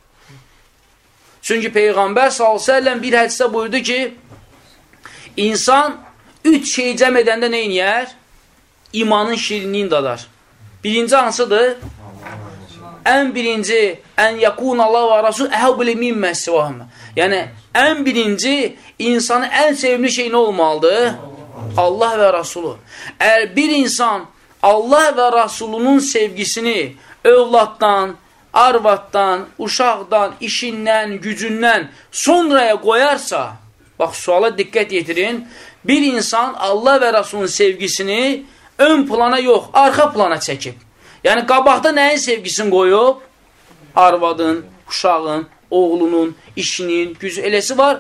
[SPEAKER 1] Çünki Peyğəmbər s.ə.v bir hədisdə buyurdu ki, insan 3 şey cəm edəndə nə inəyər? İmanın şirinliğini dadar. Birinci hansıdır? Ən birinci, ən yakun Allah və Rasul əhəbbilə min məsivahımı. Yəni, ən birinci, insanın ən sevimli şey nə olmalıdır? Allah və Rasulü. Əgər bir insan Allah və Rasulunun sevgisini övladdan, arvaddan, uşaqdan, işindən, gücündən sonraya qoyarsa, bax, suala diqqət yetirin, bir insan Allah və Rasulunun sevgisini ön plana yox, arxa plana çəkib. Yəni, qabaqda nəyin sevgisini qoyub? Arvadın, uşağın, oğlunun, işinin, gücü, eləsi var.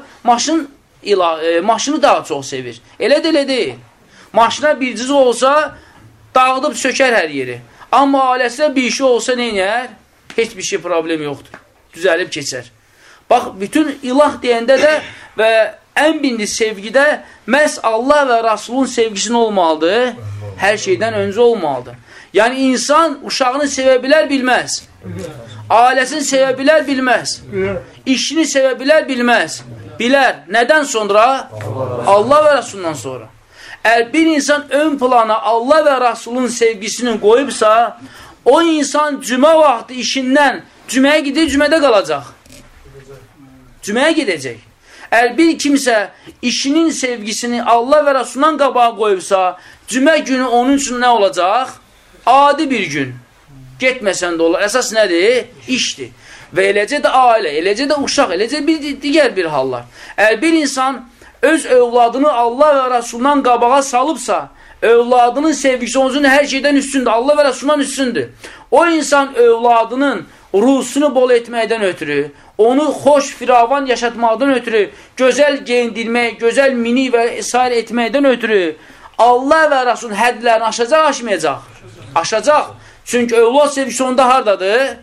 [SPEAKER 1] Maşını daha çox sevir. Elə deyil. Maşına bir cüzü olsa, dağıdıb sökər hər yeri. Amma ailəsinə bir şey olsa neynər? Heç bir şey problem yoxdur. Düzəlib keçər. Bax, bütün ilah deyəndə də və ən bindi sevgidə məhz Allah və Rasulun sevgisinin olmalıdır. Hər şeydən öncə olmalıdır. Yəni, insan uşağını sevə bilər, bilməz. Ailəsini sevə bilər, bilməz. İşini sevə bilər, bilməz. Bilər. Nədən sonra? Allah və Rasulundan sonra. Əgər bir insan ön plana Allah və Rasulun sevgisini qoyubsa, o insan cümə vaxtı işindən cüməyə gidir, cümədə qalacaq. Cüməyə gedəcək. Əgər bir kimsə işinin sevgisini Allah və Rasulundan qabağa qoyubsa, cümə günü onun üçün nə olacaq? Adi bir gün. Getməsən də olur. Əsas nədir? İşdir. Və eləcə də ailə, eləcə də uşaq, eləcə digər bir hallar. Əgər bir insan öz övladını Allah və Rasulundan qabağa salıbsa, övladının sevgisi onun üçün hər şeydən üstündür. Allah və Rasulundan üstündür. O insan övladının ruhsunu bol etməkdən ötürü, onu xoş, firavan yaşatmaqdan ötürü, gözəl geyindirmək, gözəl mini və s. etməkdən ötürü Allah və Rasulun hədlərini aşacaq, aşmayacaq? Aşacaq. Çünki övlad sevgisi onda haradadır?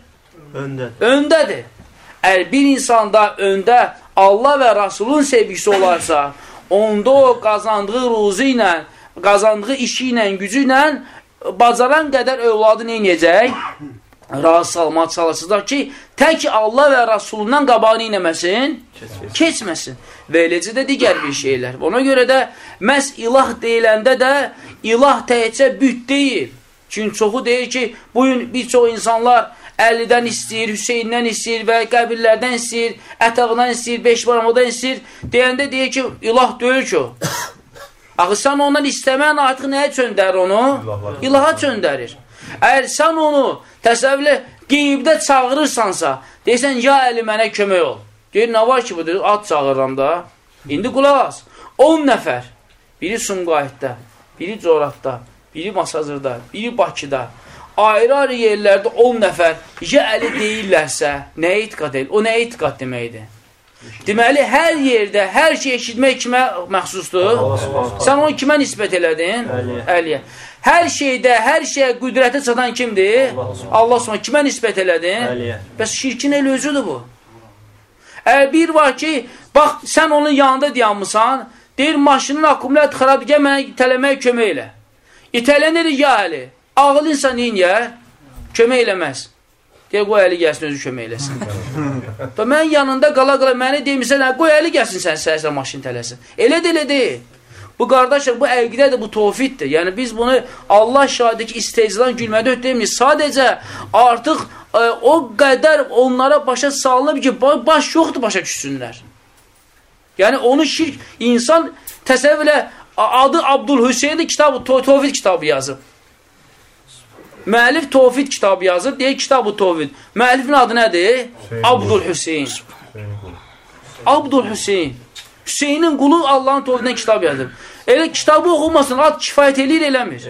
[SPEAKER 1] Öndədir. Əgər bir insanda öndə Allah və Rasulun sevgisi olarsa, onda o qazandığı ruzu ilə, qazandığı işi ilə, gücü ilə bacaran qədər övladı neynəyəcək? Razı salmağa çalışacaq ki, tək Allah və Rasulundan qabağı neynəməsin? Keçməsin. Və eləcə də digər bir şeylər. Ona görə də məhz ilah deyiləndə də ilah təhcə büt deyil. Çünki çoxu deyir ki, bugün bir çox insanlar Əlidən istəyir, Hüseynindən istəyir və qəbirlərdən istəyir, ətağından istəyir, beşbaramadan istəyir. Deyəndə deyir ki, ilah deyil ki o. Axı, sən ondan istəmən artıq nəyə çöndərir onu? İlaha çöndərir. Əgər sən onu təsəvvürlə qeybdə çağırırsansa, deyirsən, ya Əli mənə kömək ol. Deyir, nə var ki bu? Deyir, ad çağırıram da. İndi qulaq az. 10 nəfər. Biri Sumqayıtda, biri Coratda, biri Masazırda, biri Bakıda. Ayrı-ayrı yerlərdə 10 nəfər ya Əli deyirlərsə, nəyə itiqat edir? O nəyə itiqat deməkdir? Deməli, hər yerdə, hər şey eşitmək kimə məxsusdur? Sən onu kimə nisbət elədin? Əliyə. Hər şeydə, hər şeyə qüdrəti çatan kimdir? Allah sonra kimə nisbət elədin? Əliyə. Bəs şirkin el özüdür bu. Əgər bir var ki, bax, sən onun yanında dayanmısan, deyir, maşının akkumulyator xarabdır, gəl mənə itələməyə kömək elə. İtələnir ya Əli. Ağıl insan neyniyər? Kömək eləməz. Deyək, qoy Əli gəlsin, özü kömək eləsin. Mən yanında qala-qala məni deymirsən, qoy Əli gəlsin, sən səhərsə maşın tələsin. Elə deyil. Bu qardaşlar, bu əqidədir, bu tovfiddir. Yəni, biz bunu Allah şahidəki istehzadan gülmədə ötdəyimiz. Sadəcə artıq o qədər onlara başa salınıb ki, baş yoxdur, başa düşsünlər. Yəni, onu şirk, insan təsəvvürlə adı Abdülhüseyndir, kitabı, tovfid kitabı yazıb. Müəllif tovfid kitabı yazıb, deyək kitabı tovfid. Müəllifin adı nədir? Abdülhüseyn. Abdülhüseyn. Hüseynin qulu Allahın tovfidindən kitab yazıb. Elə kitabı oxumasın, ad kifayət eləyir, eləmir.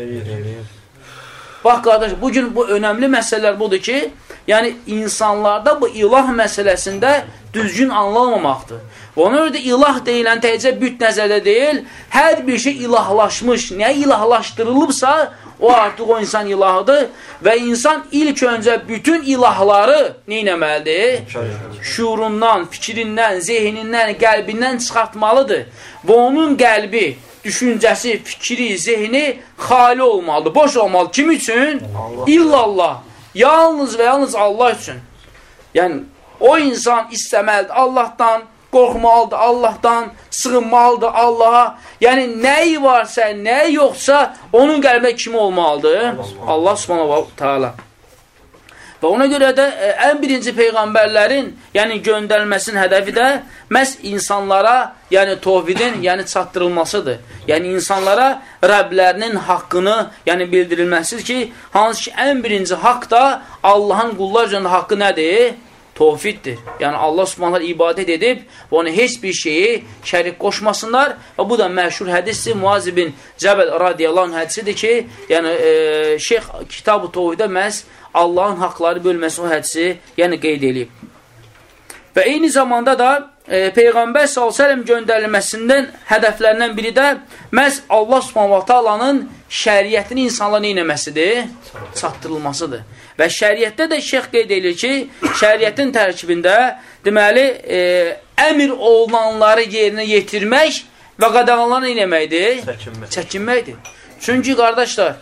[SPEAKER 1] Bax, qardaş, bugün bu önəmli məsələlər budur ki, yəni insanlarda bu ilah məsələsində düzgün anlamamaqdır. Ona görə də ilah deyilən təhcə büt nəzərdə deyil, hər bir şey ilahlaşmış, nə ilahlaşdırılıbsa, o artıq o insan ilahıdır və insan ilk öncə bütün ilahları neynəməlidir? Şuurundan, fikrindən, zehnindən, qəlbindən çıxartmalıdır. Və onun qəlbi, düşüncəsi, fikri, zehni xali olmalıdır, boş olmalıdır. Kim üçün? İllallah. Yalnız və yalnız Allah üçün. Yəni, o insan istəməlidir Allahdan, qorxmalıdır Allahdan, sığınmalıdır Allaha. Yəni, nəyi varsa, nəyi yoxsa, onun qəlbində kimi olmalıdır? Allah subhanahu wa ta'ala. Və ona görə də ən birinci peyğəmbərlərin, yəni göndərilməsinin hədəfi də məhz insanlara, yəni tovhidin, yəni çatdırılmasıdır. Yəni insanlara Rəblərinin haqqını, yəni bildirilməsidir ki, hansı ki ən birinci haqq da Allahın qullar üzərində haqqı nədir? Tovhiddir. Yəni Allah Subhanahu ibadət edib və ona heç bir şeyi şərik qoşmasınlar və bu da məşhur hədisdir. Muaz ibn Cəbəl radiyallahu anh hədisidir ki, yəni Şeyx Kitab-ı Tovhidə məhz Allahın haqları bölməsi o hədisi yəni qeyd edib. Və eyni zamanda da Peyğəmbər s.ə.v göndərilməsindən hədəflərindən biri də məhz Allah Subhanahu şəriətini insanlara neynəməsidir? Çatdırılmasıdır. Və şəriətdə də şeyx qeyd edir ki, şəriətin tərkibində deməli, əmr olunanları yerinə yetirmək və qadağanları neynəməkdir? Çəkinməkdir. Çünki, qardaşlar,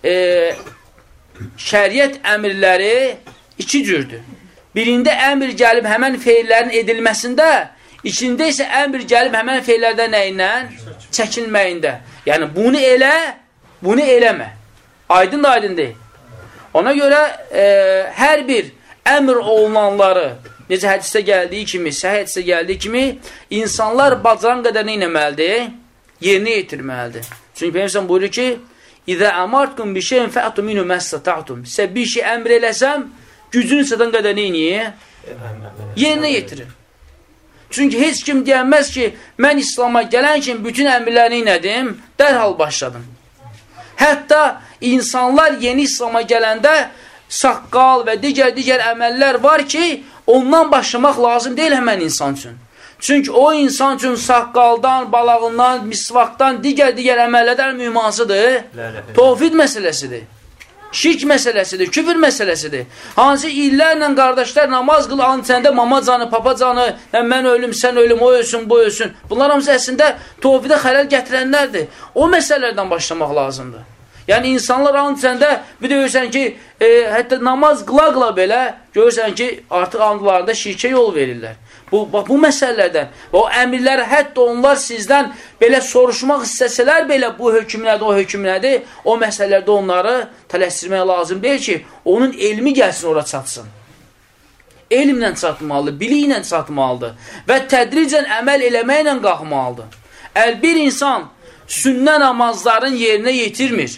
[SPEAKER 1] şəriət əmrləri iki cürdür. Birində əmr gəlib həmən feillərin edilməsində, içində isə əmr gəlib həmən feillərdə nəyinlə? Çəkinməyində. Yəni, bunu elə, bunu eləmə. Aydın da aydın deyil. Ona görə hər bir əmr olunanları, necə hədisdə gəldiyi kimi, səhih hədisdə gəldiyi kimi, insanlar bacaran qədər neynəməlidir? Yerinə yetirməlidir. Çünki Peygəmbər buyurur ki, İzə əmartkum bir şeyin fə'tu minhu məstəta'tum. Sizə bir şey əmr eləsəm, gücünü çatan qədər neyniyə? Yerinə yetirin. Çünki heç kim deyəməz ki, mən İslama gələn kimi bütün əmrləri neynədim? Dərhal başladım. Hətta insanlar yeni İslama gələndə saqqal və digər əməllər var ki, ondan başlamaq lazım deyil həmən insan üçün. Çünki o insan üçün saqqaldan, balağından, misvaqdan, digər əməllərdən mühüm hansıdır? Tovhid məsələsidir. Şirk məsələsidir, küfür məsələsidir. Hansı illərlə qardaşlar namaz qıl, səndə mamacanı, papacanı, mən ölüm, sən ölüm, o ölsün, bu ölsün. Bunlar hamısı əslində tovhidə xələl gətirənlərdir. O məsələlərdən başlamaq lazımdır. Yəni, insanlar səndə bir də görürsən ki, hətta namaz qıla belə, görürsən ki, artıq anlarında şirkə yol verirlər. Bu məsələlərdən və o əmirlər, hətta onlar sizdən belə soruşmaq istəsələr belə bu hökm nədir, o hökm nədir, o məsələlərdə onları tələsdirmək lazım deyil ki, onun elmi gəlsin, ora çatsın. Elmlə çatmalıdır, biliklə çatmalıdır və tədricən əməl eləməklə qalxmalıdır. Əgər bir insan sünnə namazların yerinə yetirmir,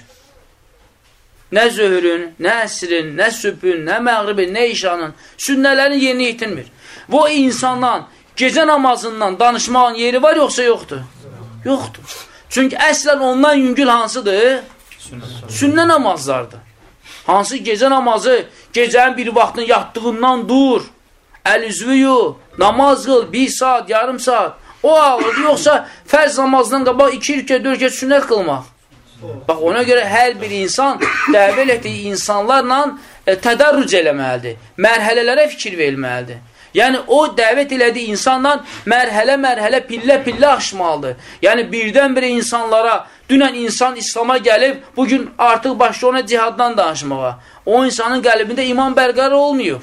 [SPEAKER 1] nə zöhrün, nə əsrin, nə sübhün, nə məğribin, nə işanın sünnələrini yerinə yetirmir. Bu insandan, gecə namazından danışmağın yeri var, yoxsa yoxdur? Yoxdur. Çünki əslən ondan yüngül hansıdır? Sünnə namazlardır. Hansı gecə namazı, gecənin bir vaxtın yatdığından dur, əl-üzvüyü, namaz qıl, 1 saat, yarım saat. O ağırdır, yoxsa fərz namazdan qabaq 2 rükət, 4 rükət sünnət qılmaq. Bax, ona görə hər bir insan dəvət etdiyi insanlarla tədarruc eləməlidir. Mərhələlərə fikir verməlidir. Yəni, o dəvət elədiyi insanla mərhələ, pillə aşmalıdır. Yəni, birdən-birə insanlara, dünən insan İslama gəlib, bugün artıq başla ona cihaddan danışmağa. O insanın qəlbində iman bərqərar olmuyor.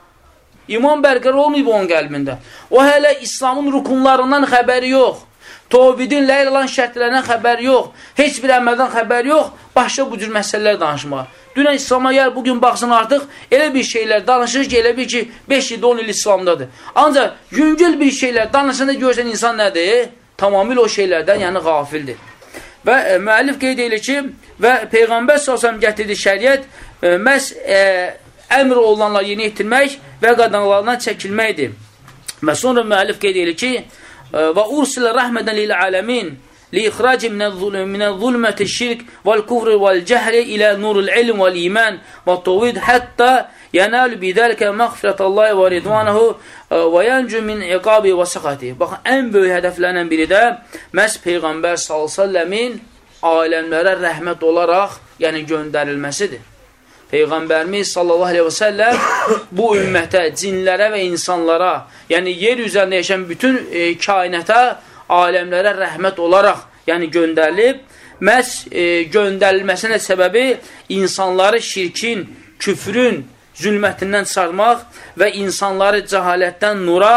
[SPEAKER 1] İman bərqərar olmayıb onun qəlbində. O hələ İslamın rukunlarından xəbəri yox. Tovhidin lə ilə olan şərtlərindən xəbəri yox. Heç bir əməldən xəbəri yox. Başqa bu cür məsələlər danışmağa. Dünən İslama gəl, bugün baxsın artıq elə bir şeylər danışır ki, elə bir ki, 5 il, 10 il İslamdadır. Ancaq yüngül bir şeylər danışanda görsən insan nədir? Tamamilə o şeylərdən, yəni qafildir. Və müəllif qeyd edir ki, və Peyğəmbər s.ə.v gətirdiyi şəriət məhz əmr olunanlar yeni yetirmək və qadağanlardan çəkilməkdir. Və sonra müəllif qeyd edir ki, və ursilə rəhmədən lil-aləmin لإخراج من الظلمة الشرك والكفر والجهل إلى نور العلم والإيمان والتوحيد حتى ينال بذلك مغفرة الله ورضوانه وينجو من عقابه وسخطه. Baxın, ən böyük hədəflərdən biri də məhz Peyğəmbər s.ə.v-in aləmlərə rəhmət olaraq yəni göndərilməsidir. Peyğəmbərimiz s.ə.v bu ümmətə, cinlərə və insanlara, yəni yer üzərində yaşayan bütün kainata aləmlərə rəhmət olaraq yəni göndərilib, məhz göndərilməsinin səbəbi insanları şirkin, küfrün, zülmətindən çıxarmaq və insanları cəhalətdən nura,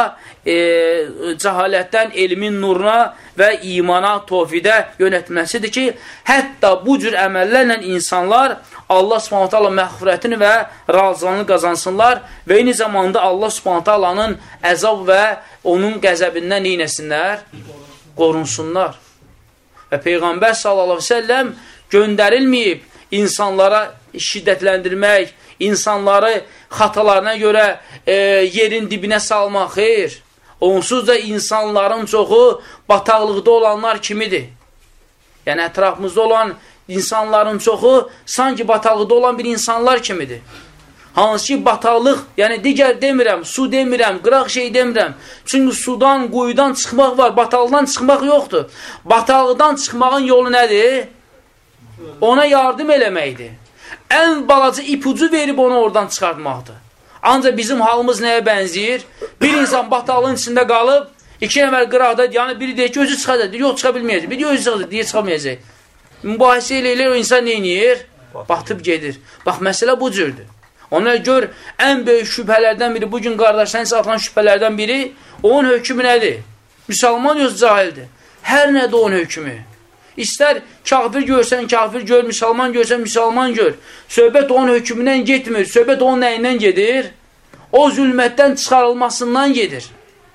[SPEAKER 1] cəhalətdən elmin nuruna və imana, tovhidə yönətməsidir ki, hətta bu cür əməllərlə insanlar Allah Subhanahu taala məğfirətini və razılığını qazansınlar və eyni zamanda Allah Subhanahu taalanın əzab və onun qəzəbindən neynəsinlər? Qorunsunlar. Və Peyğəmbər sallallahu əleyhi və səlləm göndərilməyib insanlara şiddətləndirmək, insanları xatalarına görə yerin dibinə salmaq, xeyr. Onsuz da insanların çoxu bataqlıqda olanlar kimidir? Yəni, ətrafımızda olan insanların çoxu sanki bataqlıqda olan bir insanlar kimidir. Hansı ki, bataqlıq, yəni digər demirəm, su demirəm, qıraq şey demirəm. Çünki sudan, quyudan çıxmaq var, bataqlıqdan çıxmaq yoxdur. Bataqlıqdan çıxmağın yolu nədir? Ona yardım eləməkdir. Ən balaca ipucu verib onu oradan çıxartmaqdır. Ancaq bizim halımız nəyə bənzəyir? Bir insan bataqlığın içində qalıb, iki nəfər qıraqda, yəni biri deyir ki, özü çıxacaq, yox, çıxa bilməyəcək, biri özü çıxacaq, deyə çıxamayacaq. Mübahisə ilə o insan neyniyir? Batıb gedir. Bax, məsələ bu cürdür. Ona gör, ən böyük şübhələrdən biri, bugün qardaşlarına isə atılan şübhələrdən biri, onun hökmü nədir? Müsəlman yox, cahildir. Hər nədir onun hökmü? İstər kafir görsən, kafir gör, müsəlman görsən, müsəlman gör. Söhbət onun hökmündən getmir, söhbət onun nəyindən gedir? O zülmətdən çıxarılmasından gedir.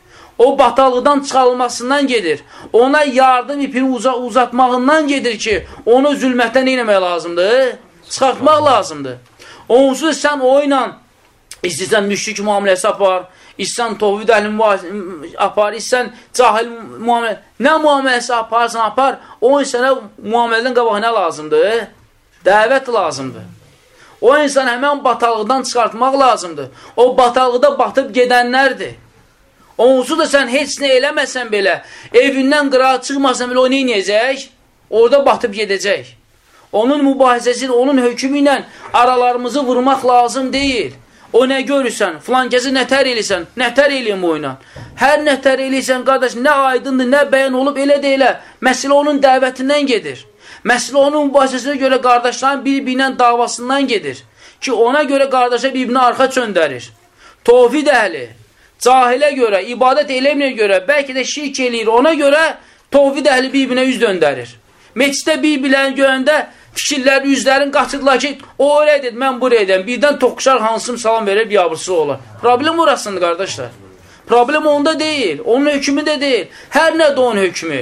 [SPEAKER 1] O bataqlıqdan çıxarılmasından gedir. Ona yardım ipini uzatmağından gedir ki, onu zülmətdən neynəmək lazımdır? Çıxartmaq lazımdır. Onsuz sən o ilə istəyirsən müşrik müamiləsi apar, istəyirsən tovhid əhli apar, istəyirsən cahil müamilə. Nə müamiləsi aparsan apar, o insana müamilədən qabaq nə lazımdır? Dəvət lazımdır. O insan həmən bataqlıqdan çıxartmaq lazımdır. O bataqlıqda batıb gedənlərdir. Onsuz da sən heç nə eləməsən belə, evindən qırağa çıxmasan belə o neynəyəcək? Orada batıb gedəcək. Onun mübahisəsi, onun hökmü ilə aralarımızı vurmaq lazım deyil. O nə görürsən, filan kəsi nətər eləyirsən, nətər eləyim o ilə. Hər nətər eləyirsən, qardaş, nə aydındır, nə bəyan olub, elə də elə. Məsələ onun dəvətindən gedir. Məsələ onun mübahisəsinə görə qardaşların bir-birinin davasından gedir. Ki, ona görə qardaşa bir-birini arxa çöndərir. Tovhid əhli, cahilə görə, ibadət eləməyə görə, bəlkə də şirk eləyir, ona görə tovhid əhli bir-birinə üz döndərir. Meclisdə bir-birlərini görəndə fikirlər, üzlərin qaçırdılar ki, o öyle edir, mən buraya edirəm. Birdən toxuşar, hansım salam verir, biabırsı olar. Problem orasındır, qardaşlar. Problem onda deyil, onun hökmü də deyil. Hər nədir onun hökmü?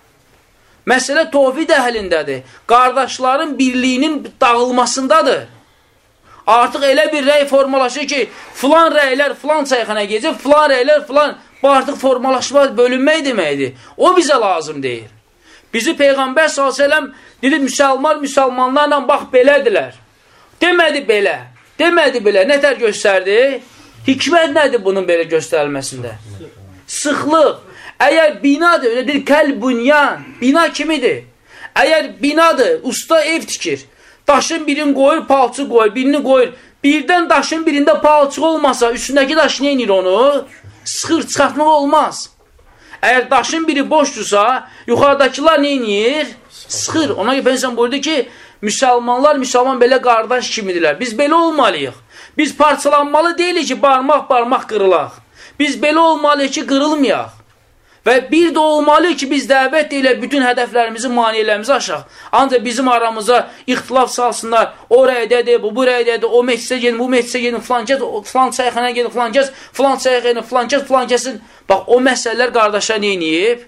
[SPEAKER 1] Məsələ tovhid əhlindədir. Qardaşların birliyinin dağılmasındadır. Artıq elə bir rəy formalaşır ki, filan rəylər filan çayxana gecək, filan rəylər filan, bu artıq formalaşma, bölünmək deməkdir. O bizə lazım deyil. Bizi Peyğəmbər s.ə.v dedi, müsəlmanlarla bax belədirlər. Demədi belə, demədi belə. Nətər göstərdi? Hikmət nədir bunun belə göstərilməsində? Sıxlıq. Əgər binadır, öyle deyil, kəl-bünyan. Bina kimidir? Əgər binadır, usta ev tikir. Daşın birini qoyur, palçı qoyur, birini qoyur. Birdən daşın birində palçı olmasa, üstündəki daş nə inir onu? Sıxır, çıxartmaq olmaz. Əgər daşın biri boşdursa, yuxarıdakılar nə inir? Sıxır. Ona görə Peyğəmbər buyurdu ki, müsəlman belə qardaş kimidirlər. Biz belə olmalıyıq. Biz parçalanmalı deyilik ki, barmaq qırılaq. Biz belə olmalıyıq ki, qırılmayaq. Və bir də olmalıyıq ki, biz dəvət ilə bütün hədəflərimizi, maniyelərimizi aşaq. Ancaq bizim aramıza ixtilaf salsınlar. O rəydədir, bu rəydədir, o meclisə gedin, bu meclisə gedin, filan çayxana gedin, filan çayxana gedin, filan kəsin. Bax, o məsələlər qardaşlar neyiniyib?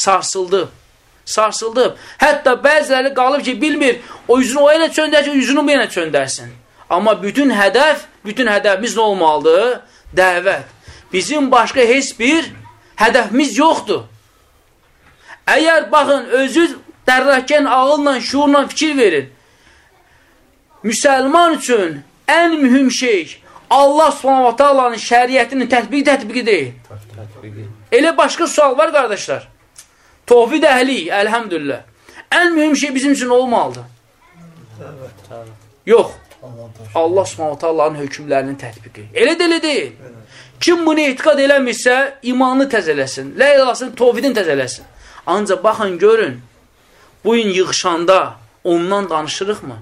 [SPEAKER 1] Sarsıldı. Hətta bəziləri qalıb ki, bilmir, o üzünü o yana çöndərsin, üzünü bu yana çöndərsin. Amma bütün hədəfimiz nə olmalıdır? Dəvət. Bizim başqa heç bir hədəfimiz yoxdur. Əgər, baxın, özü dərrakən ağılla, şuurla fikir verin. Müsəlman üçün ən mühüm şey Allah s.ə.v-nin şəriətinin tətbiqi deyil. Elə başqa sual var, qardaşlar. Tovhid əhli, əlhəmdülillah. Ən mühüm şey bizim üçün olmalıdır. Yox. Allah s.ə.v-nin hökmlərinin tətbiqi. Elə deyil. Kim bunu etiqad eləmirsə, imanını təzələsin, lə eləsin, tovhidini təzələsin. Ancaq baxın, görün, bu gün yığışanda ondan danışırıq mı?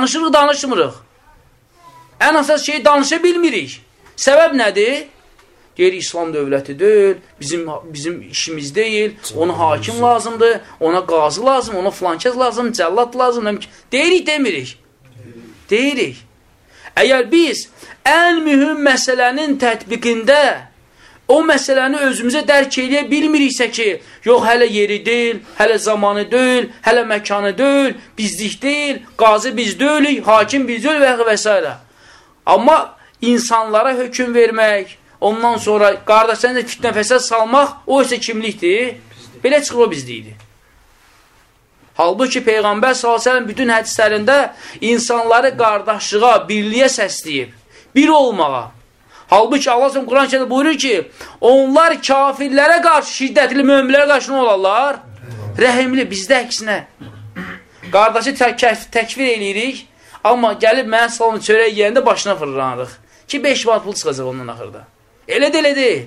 [SPEAKER 1] Danışmırıq. Ən əsas şeyi danışa bilmirik. Səbəb nədir? Deyir, İslam dövləti deyil, bizim işimiz deyil, ona hakim lazımdır, ona qazı lazım, ona filankəs lazım, cəllat lazım. Deyirik, demirik. Deyirik. Əgər biz ən mühüm məsələnin tətbiqində o məsələni özümüzə dərk eləyə bilmiriksə ki, yox, hələ yeri deyil, hələ zamanı deyil, hələ məkanı deyil, bizlik deyil, qazı biz deyilik, hakim biz deyilik və s. Amma insanlara hökm vermək, ondan sonra qardaşlarına fitnə fəsad salmaq, o isə kimlikdir? Belə çıxır, o bizlikdir. Halbuki Peyğəmbər s.ə.v bütün hədislərində insanları qardaşlığa, birliyə səsləyib, bir olmağa. Halbuki Allah s.ə.v Quran-ı Kərimdə buyurur ki, onlar kafirlərə qarşı, şiddətli möminlərə qarşı nə olarlar? Rəhimli, bizdə əksinə. Qardaşı təkfir eləyirik, amma gəlib mənə salonu çörək yiyəndə başına fırlanırıq. Ki, 5 vaat pul çıxacaq ondan axırda. Elə deyil.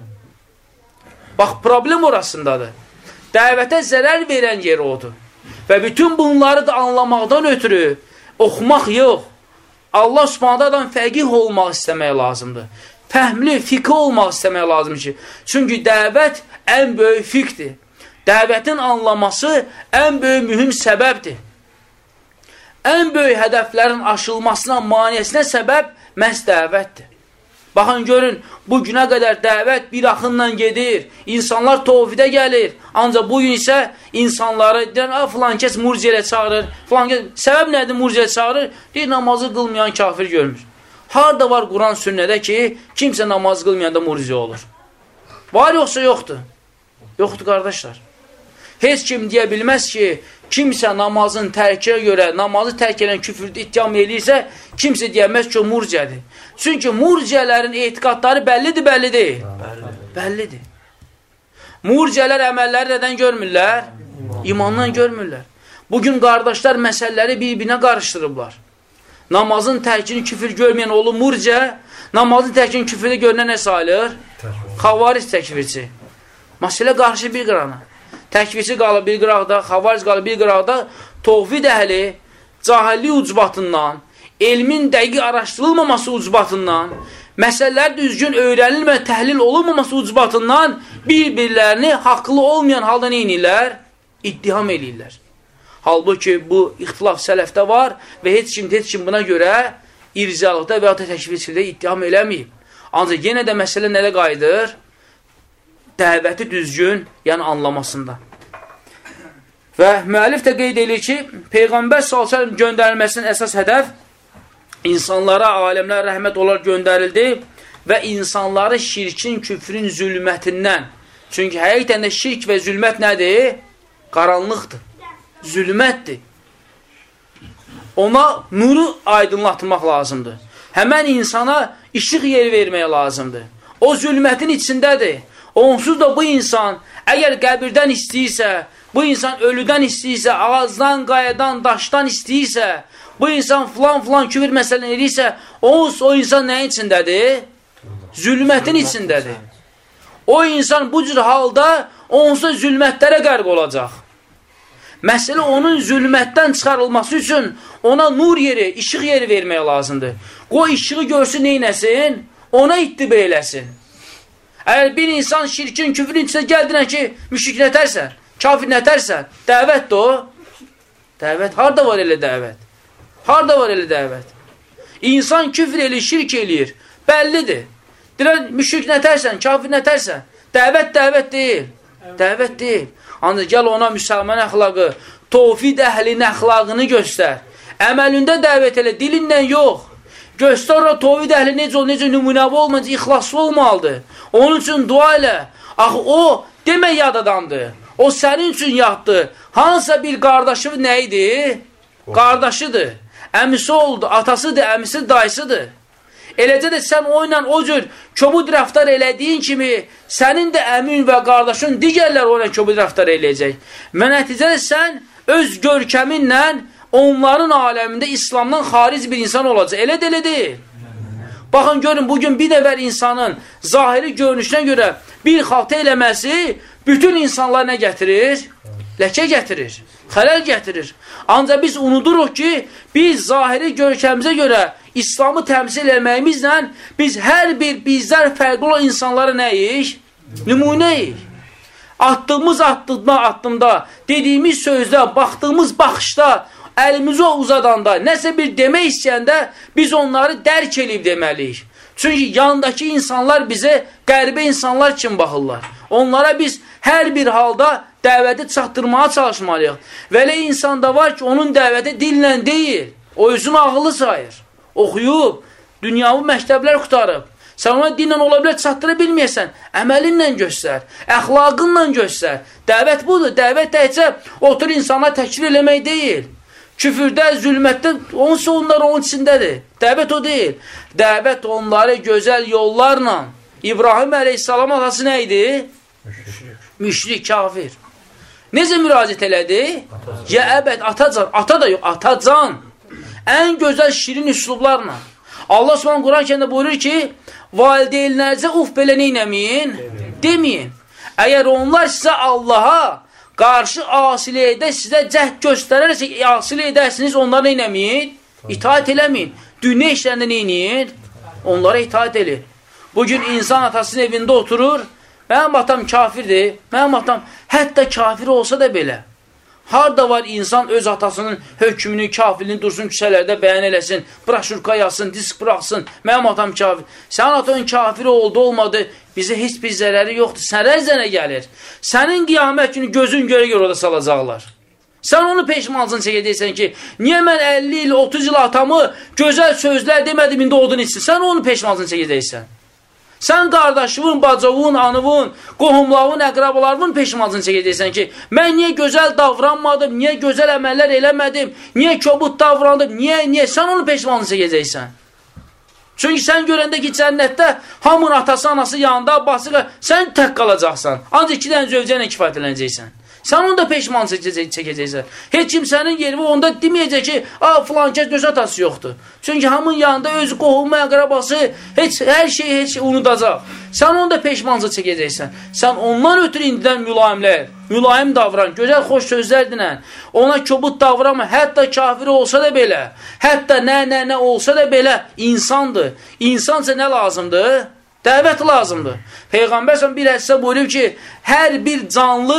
[SPEAKER 1] Bax, problem orasındadır. Dəvətə zərər verən yer odur. Və bütün bunları da anlamaqdan ötürü oxumaq yox. Allah Subhanahu fəqih olmaq istəmək lazımdır. Fəhmli, fiqh olmaq istəmək lazımdır ki. Çünki dəvət ən böyük fiqhdir. Dəvətin anlaması ən böyük mühüm səbəbdir. Ən böyük hədəflərin aşılmasına, maniyəsinə səbəb məhz dəvətdir. Baxın, görün, bu günə qədər dəvət bir axınla gedir. İnsanlar tovhidə gəlir. Ancaq bugün isə insanları, deyən, filan kəs murciə ilə çağırır. Səbəb nədir murciə ilə çağırır? Deyir, namazı qılmayan kafir görmür. Harada var Quran sünnədə ki, kimsə namaz qılmayanda murciə olur? Var yoxsa yoxdur? Yoxdur, qardaşlar. Heç kim deyə bilməz ki, kimsə namazın tərkinə görə, namazı tərk edən küfürdə ittiham eləyirsə, kimsə deyəməz ki, o murciədir. Çünki murciələrin etiqadları bəllidir, bəlli deyil. Bəllidir. Murciələr əməlləri nədən görmürlər? İmandan görmürlər. Bugün qardaşlar məsələləri bir-birinə qarışdırıblar. Namazın tərkini küfür görməyən oğlu murciə, namazın tərkini küfürdə görünə nə sayılır? Xavaric təkfirçi. Məsələ qarşı bir qırana. Təkvirçi qalıb bir qıraqda, xavaric qalıb bir qıraqda, tovhid əhli cahillik ucbatından, elmin dəqiq araşdırılmaması ucbatından, məsələlər düzgün öyrənilmə, təhlil olunmaması ucbatından bir-birlərini haqlı olmayan halda nə edirlər? İttiham edirlər. Halbuki bu ixtilaf sələfdə var və heç kim buna görə irziyalıqda və ya təkvirçilikdə ittiham eləməyib. Ancaq yenə də məsələ nələ qayıdır? Dəvəti düzgün, yəni anlamasında. Və müəllif də qeyd edir ki, Peyğəmbər s.ə.v göndərilməsinin əsas hədəf insanlara, aləmlərə rəhmət olaraq göndərildi və insanları şirkin, küfrün zülmətindən. Çünki həqiqətən də şirk və zülmət nədir? Qaranlıqdır, zülmətdir. Ona nuru aydınlatmaq lazımdır. Həmən insana işıq yeri vermək lazımdır. O zülmətin içindədir. Onsuz da bu insan əgər qəbirdən istəyirsə, bu insan ölüdən istəyirsə, ağızdan, qayadan, daşdan istəyirsə, bu insan filan küfür məsələn edirsə, o insan nəyin içindədir? Zülmətin içindədir. O insan bu cür halda onsuz zülmətlərə qərq olacaq. Məsələ onun zülmətdən çıxarılması üçün ona nur yeri, işıq yeri vermək lazımdır. O işığı görsün, neynəsin? Ona ittibə eləsin. Əgər bir insan şirkin, küfrün içində gəldinən ki, müşrik nətərsən, kafir nətərsən, dəvətdir o. Dəvət, harada var elə dəvət? Harada var elə dəvət? İnsan küfr eləyir, şirk eləyir, bəllidir. Deyirən, müşrik nətərsən, kafir nətərsən, dəvət deyil. Dəvət deyil. Ancaq gəl ona müsəlman əxlaqı, tovhid əhlinin əxlaqını göstər. Əməlində dəvət elə, dilindən yox. Göstər o tovhid əhli necə nümunəvi olmalıdır, ixlaslı olmalıdır. Onun üçün dua elə. Axı o, demək yad adamdır. O sənin üçün yaddır. Hansısa bir qardaşı nə idi? Qardaşıdır. Əmisi oldu, atasıdır, əmisi dayısıdır. Eləcə də sən o ilə o cür köbud rəftar elədiyin kimi, sənin də əmin və qardaşın digərlər o ilə köbud rəftar eləyəcək. Və nəticədə sən öz görkəminlə onların aləmində İslamdan xaric bir insan olacaq. Elə deyil. Baxın, görün, bugün bir nəfər insanın zahiri görünüşünə görə bir xalta eləməsi bütün insanlar nə gətirir? ləkə gətirir, xələl gətirir. Ancaq biz unuduruq ki, biz zahiri görkəmizə görə İslamı təmsil etməyimizlə biz hər bir bizlər fərqli olan insanlara nəyik? Nümunəyik. Attığımız addımda, dediyimiz sözdə, baxdığımız baxışda, əlimizi uzadanda, nəsə bir demək istəyəndə biz onları dərk edib deməliyik. Çünki yanındakı insanlar bizə qəribə insanlar kimi baxırlar. Onlara biz hər bir halda dəvəti çatdırmağa çalışmalıyıq. Və elə insan da var ki, onun dəvəti dillə deyil. O özünü ağıllı sayır. Oxuyub, dünyavi məktəblər qutarıb. Sən ona dinlə ola bilər çatdıra bilməyəsən, əməlinlə göstər, əxlaqınla göstər. Dəvət budur. Dəvət təkcə otur insana təkrir eləmək deyil. Küfürdə, zülmətdə, onlar onun içindədir. Dəvət o deyil. Dəvət onları gözəl yollarla. İbrahim əleyhissalam atası nə idi? Müşrik, kafir. Necə müraciət elədi? Ya əbəd, atacan. Ata da yox, atacan. Ən gözəl şirin üslublarla. Allah Subhanahu Quran kəndə buyurur ki, valideynlərinizə uf belə neynəməyin? Deməyin. Əgər onlar sizə Allaha qarşı asiliyədə sizə cəhd göstərərsə, asiliyyə edərsiniz, onlara neynəməyin? İtaat eləməyin. Dünya işlərində neyneyin? Onlara itaat edir. Bugün insan atasının evində oturur, mənim atam kafirdir, mənim atam hətta kafir olsa da belə. Harada var insan öz atasının hökmünü, kafirliğini dursun küçələrdə bəyan eləsin, broşurka yazsın, disk bıraxsın, mənim atam kafir. Sənin atan kafir oldu, olmadı, bizə heç bir zərəri yoxdur. Sənə zənə gəlir. Sənin qiyamət günü gözün görə orada salacaqlar. Sən onu peşmansın çəkəcəksən ki, niyə mən 50 il, 30 il atamı gözəl sözlər demədim, indi odun içsin. Sən onu peşmansın çəkəcəksən. Sən qardaşının, bacavın, anıvın, qohumlavın, əqrabalarının peşmansını çəkəcəksən ki, mən niyə gözəl davranmadım, niyə gözəl əməllər eləmədim, niyə kobud davrandım, niyə? Sən onu peşmansını çəkəcəksən. Çünki sən görəndə ki, cənnətdə hamının atası, anası yanında, abası, sən tək qalacaqsan. Ancaq 2 dənə zövcə ilə kifayətlənəcəksən. Sən onu da peşman çəkəcəksən. Heç kim sənin yerine onda deməyəcək ki, filan kəs göz atası yoxdur. Çünki hamının yanında öz qohumu, əqrabası, hər şeyi unudacaq. Sən onu da peşmanca çəkəcəksən. Sən ondan ötürü indidən mülayim davran, gözəl, xoş sözlər dinən. Ona kobud davranma, hətta kafir olsa da belə, hətta nə olsa da belə insandır. İnsanca nə lazımdır? Dəvət lazımdır. Peyğəmbər bir hədisdə buyurub ki, hər bir canlı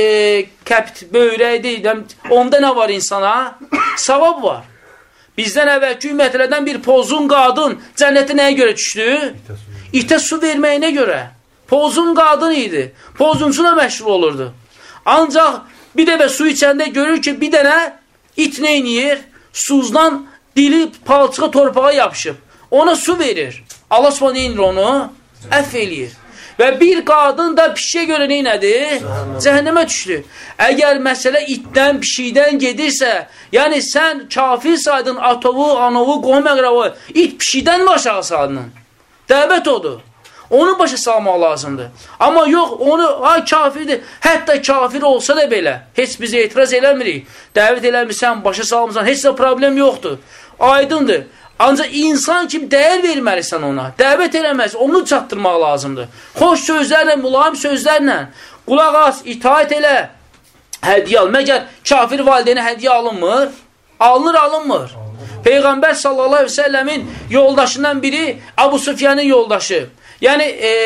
[SPEAKER 1] kəpt, böyrəkdir, onda nə var insana? Savab var. Bizdən əvvəlki ümmətlərdən bir pozun qadın cənnətə nəyə görə düşdü? İtə su verməyinə görə. Pozun qadın idi. Pozuncuna məşğul olurdu. Ancaq bir dəfə su içəndə görür ki, bir dənə it neyniyir? Suzdan dili palçığa, torpağa yapışıb. Ona su verir. Allah s.ə. neynir onu? Əff eləyir. Və bir qadın da pişiyə görə neynədir? Cəhənnəmə düşdü. Əgər məsələ itdən, pişikdən gedirsə, yəni sən kafir saydın atovu, anovu, qohum əqrabı, it pişikdən mi aşağı saldın? Dəvət odur. Onu başa salmaq lazımdır. Amma yox, onu kafirdir. Hətta kafir olsa da belə, heç biz etiraz eləmirik. Dəvət eləmirsən, başa salmırsan, heç də problem yoxdur. Aydındır. Ancaq insan kimi dəyər verməlisən ona. Dəvət eləməz, onu çatdırmaq lazımdır. Xoş sözlərlə, mülayim sözlərlə, qulaq as, itaat elə, hədiyə al. Məgər kafir valideynə hədiyə alınmır? Alınır. Peyğəmbər sallallahu aleyhi ve səlləmin yoldaşından biri Abu Sufyanın yoldaşı. Yəni,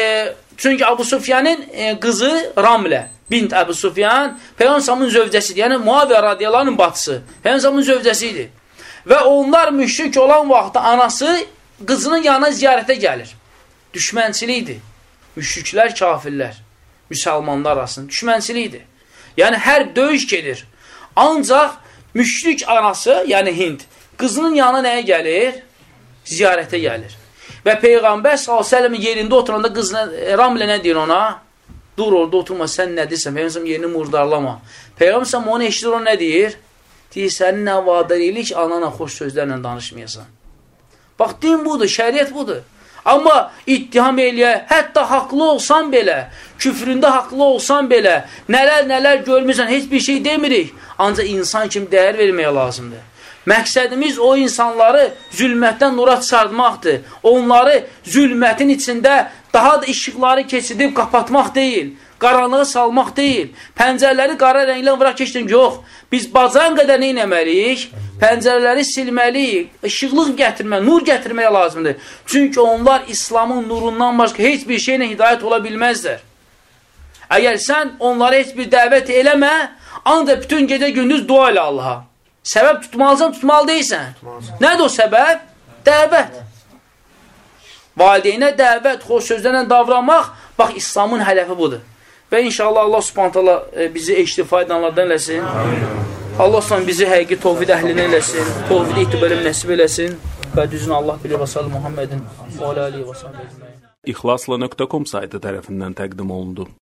[SPEAKER 1] çünki Abu Sufyanın qızı Ramlə, bint Abu Sufyan, Peyğəmbərin zövcəsidir. Yəni, Muaviyyə radiyalarının batısı. Peyğəmbərin zövcəsidir. Və onlar müşrik olan vaxtda anası qızının yanına ziyarətə gəlir. Düşmənçilikdir. Müşriklər, kafirlər, müsəlmanlar arasında düşmənçilikdir. Yəni, hər döyüş gedir. Ancaq müşrik anası, yəni Hind, qızının yanına nəyə gəlir? Ziyarətə gəlir. Və Peyğəmbər s.ə.v yerində oturanda qızına, Ramlə nə deyir ona? Dur orada oturma, sən nə deyirsən? Peyğəmbər yerini murdarlama. Peyğəmbər onu eşidir, o nə deyir? Deyir, sənin nə vadar elə ki, anana xoş sözlərlə danışmayasan. Bax, din budur, şəriət budur. Amma ittiham eləyə, hətta haqlı olsan belə, küfründə haqlı olsan belə, nələr görmürsən, heç bir şey demirik. Ancaq insan kimi dəyər verməyə lazımdır. Məqsədimiz o insanları zülmətdən nura çıxartmaqdır. Onları zülmətin içində daha da işıqları keçidib qapatmaq deyil. qaranlığı salmaq deyil. Pəncərələri qara rənglə vıraq keçdim, yox. Biz bacan qədər nə etməliyik? Pəncərələri silməliyik, işıqlıq gətirmək, nur gətirməyə lazımdır. Çünki onlar İslamın nurundan başqa heç bir şeylə hidayət ola bilməzlər. Əgər sən onlara heç bir dəvət eləmə, ancaq bütün gecə gündüz dua elə Allaha. Səbəb tutmalısan, tutmalı deyilsən. Nədir o səbəb? Dəvət. Valideynə dəvət, xoş sözlərlə davranmaq, bax, İslamın hədəfi budur. Və inşallah Allah subhanət Allah bizi eştifa edenlərdən eləsin. Allah subhanət bizi həqiqi tovhid əhlinə eləsin. Tovhid itibarım nəsib eləsin. Və düzün Allah bilir və sallı Muhammedin və alə alihi və sallı.
[SPEAKER 2] İxlasla.com saytı tərəfindən təqdim olundu.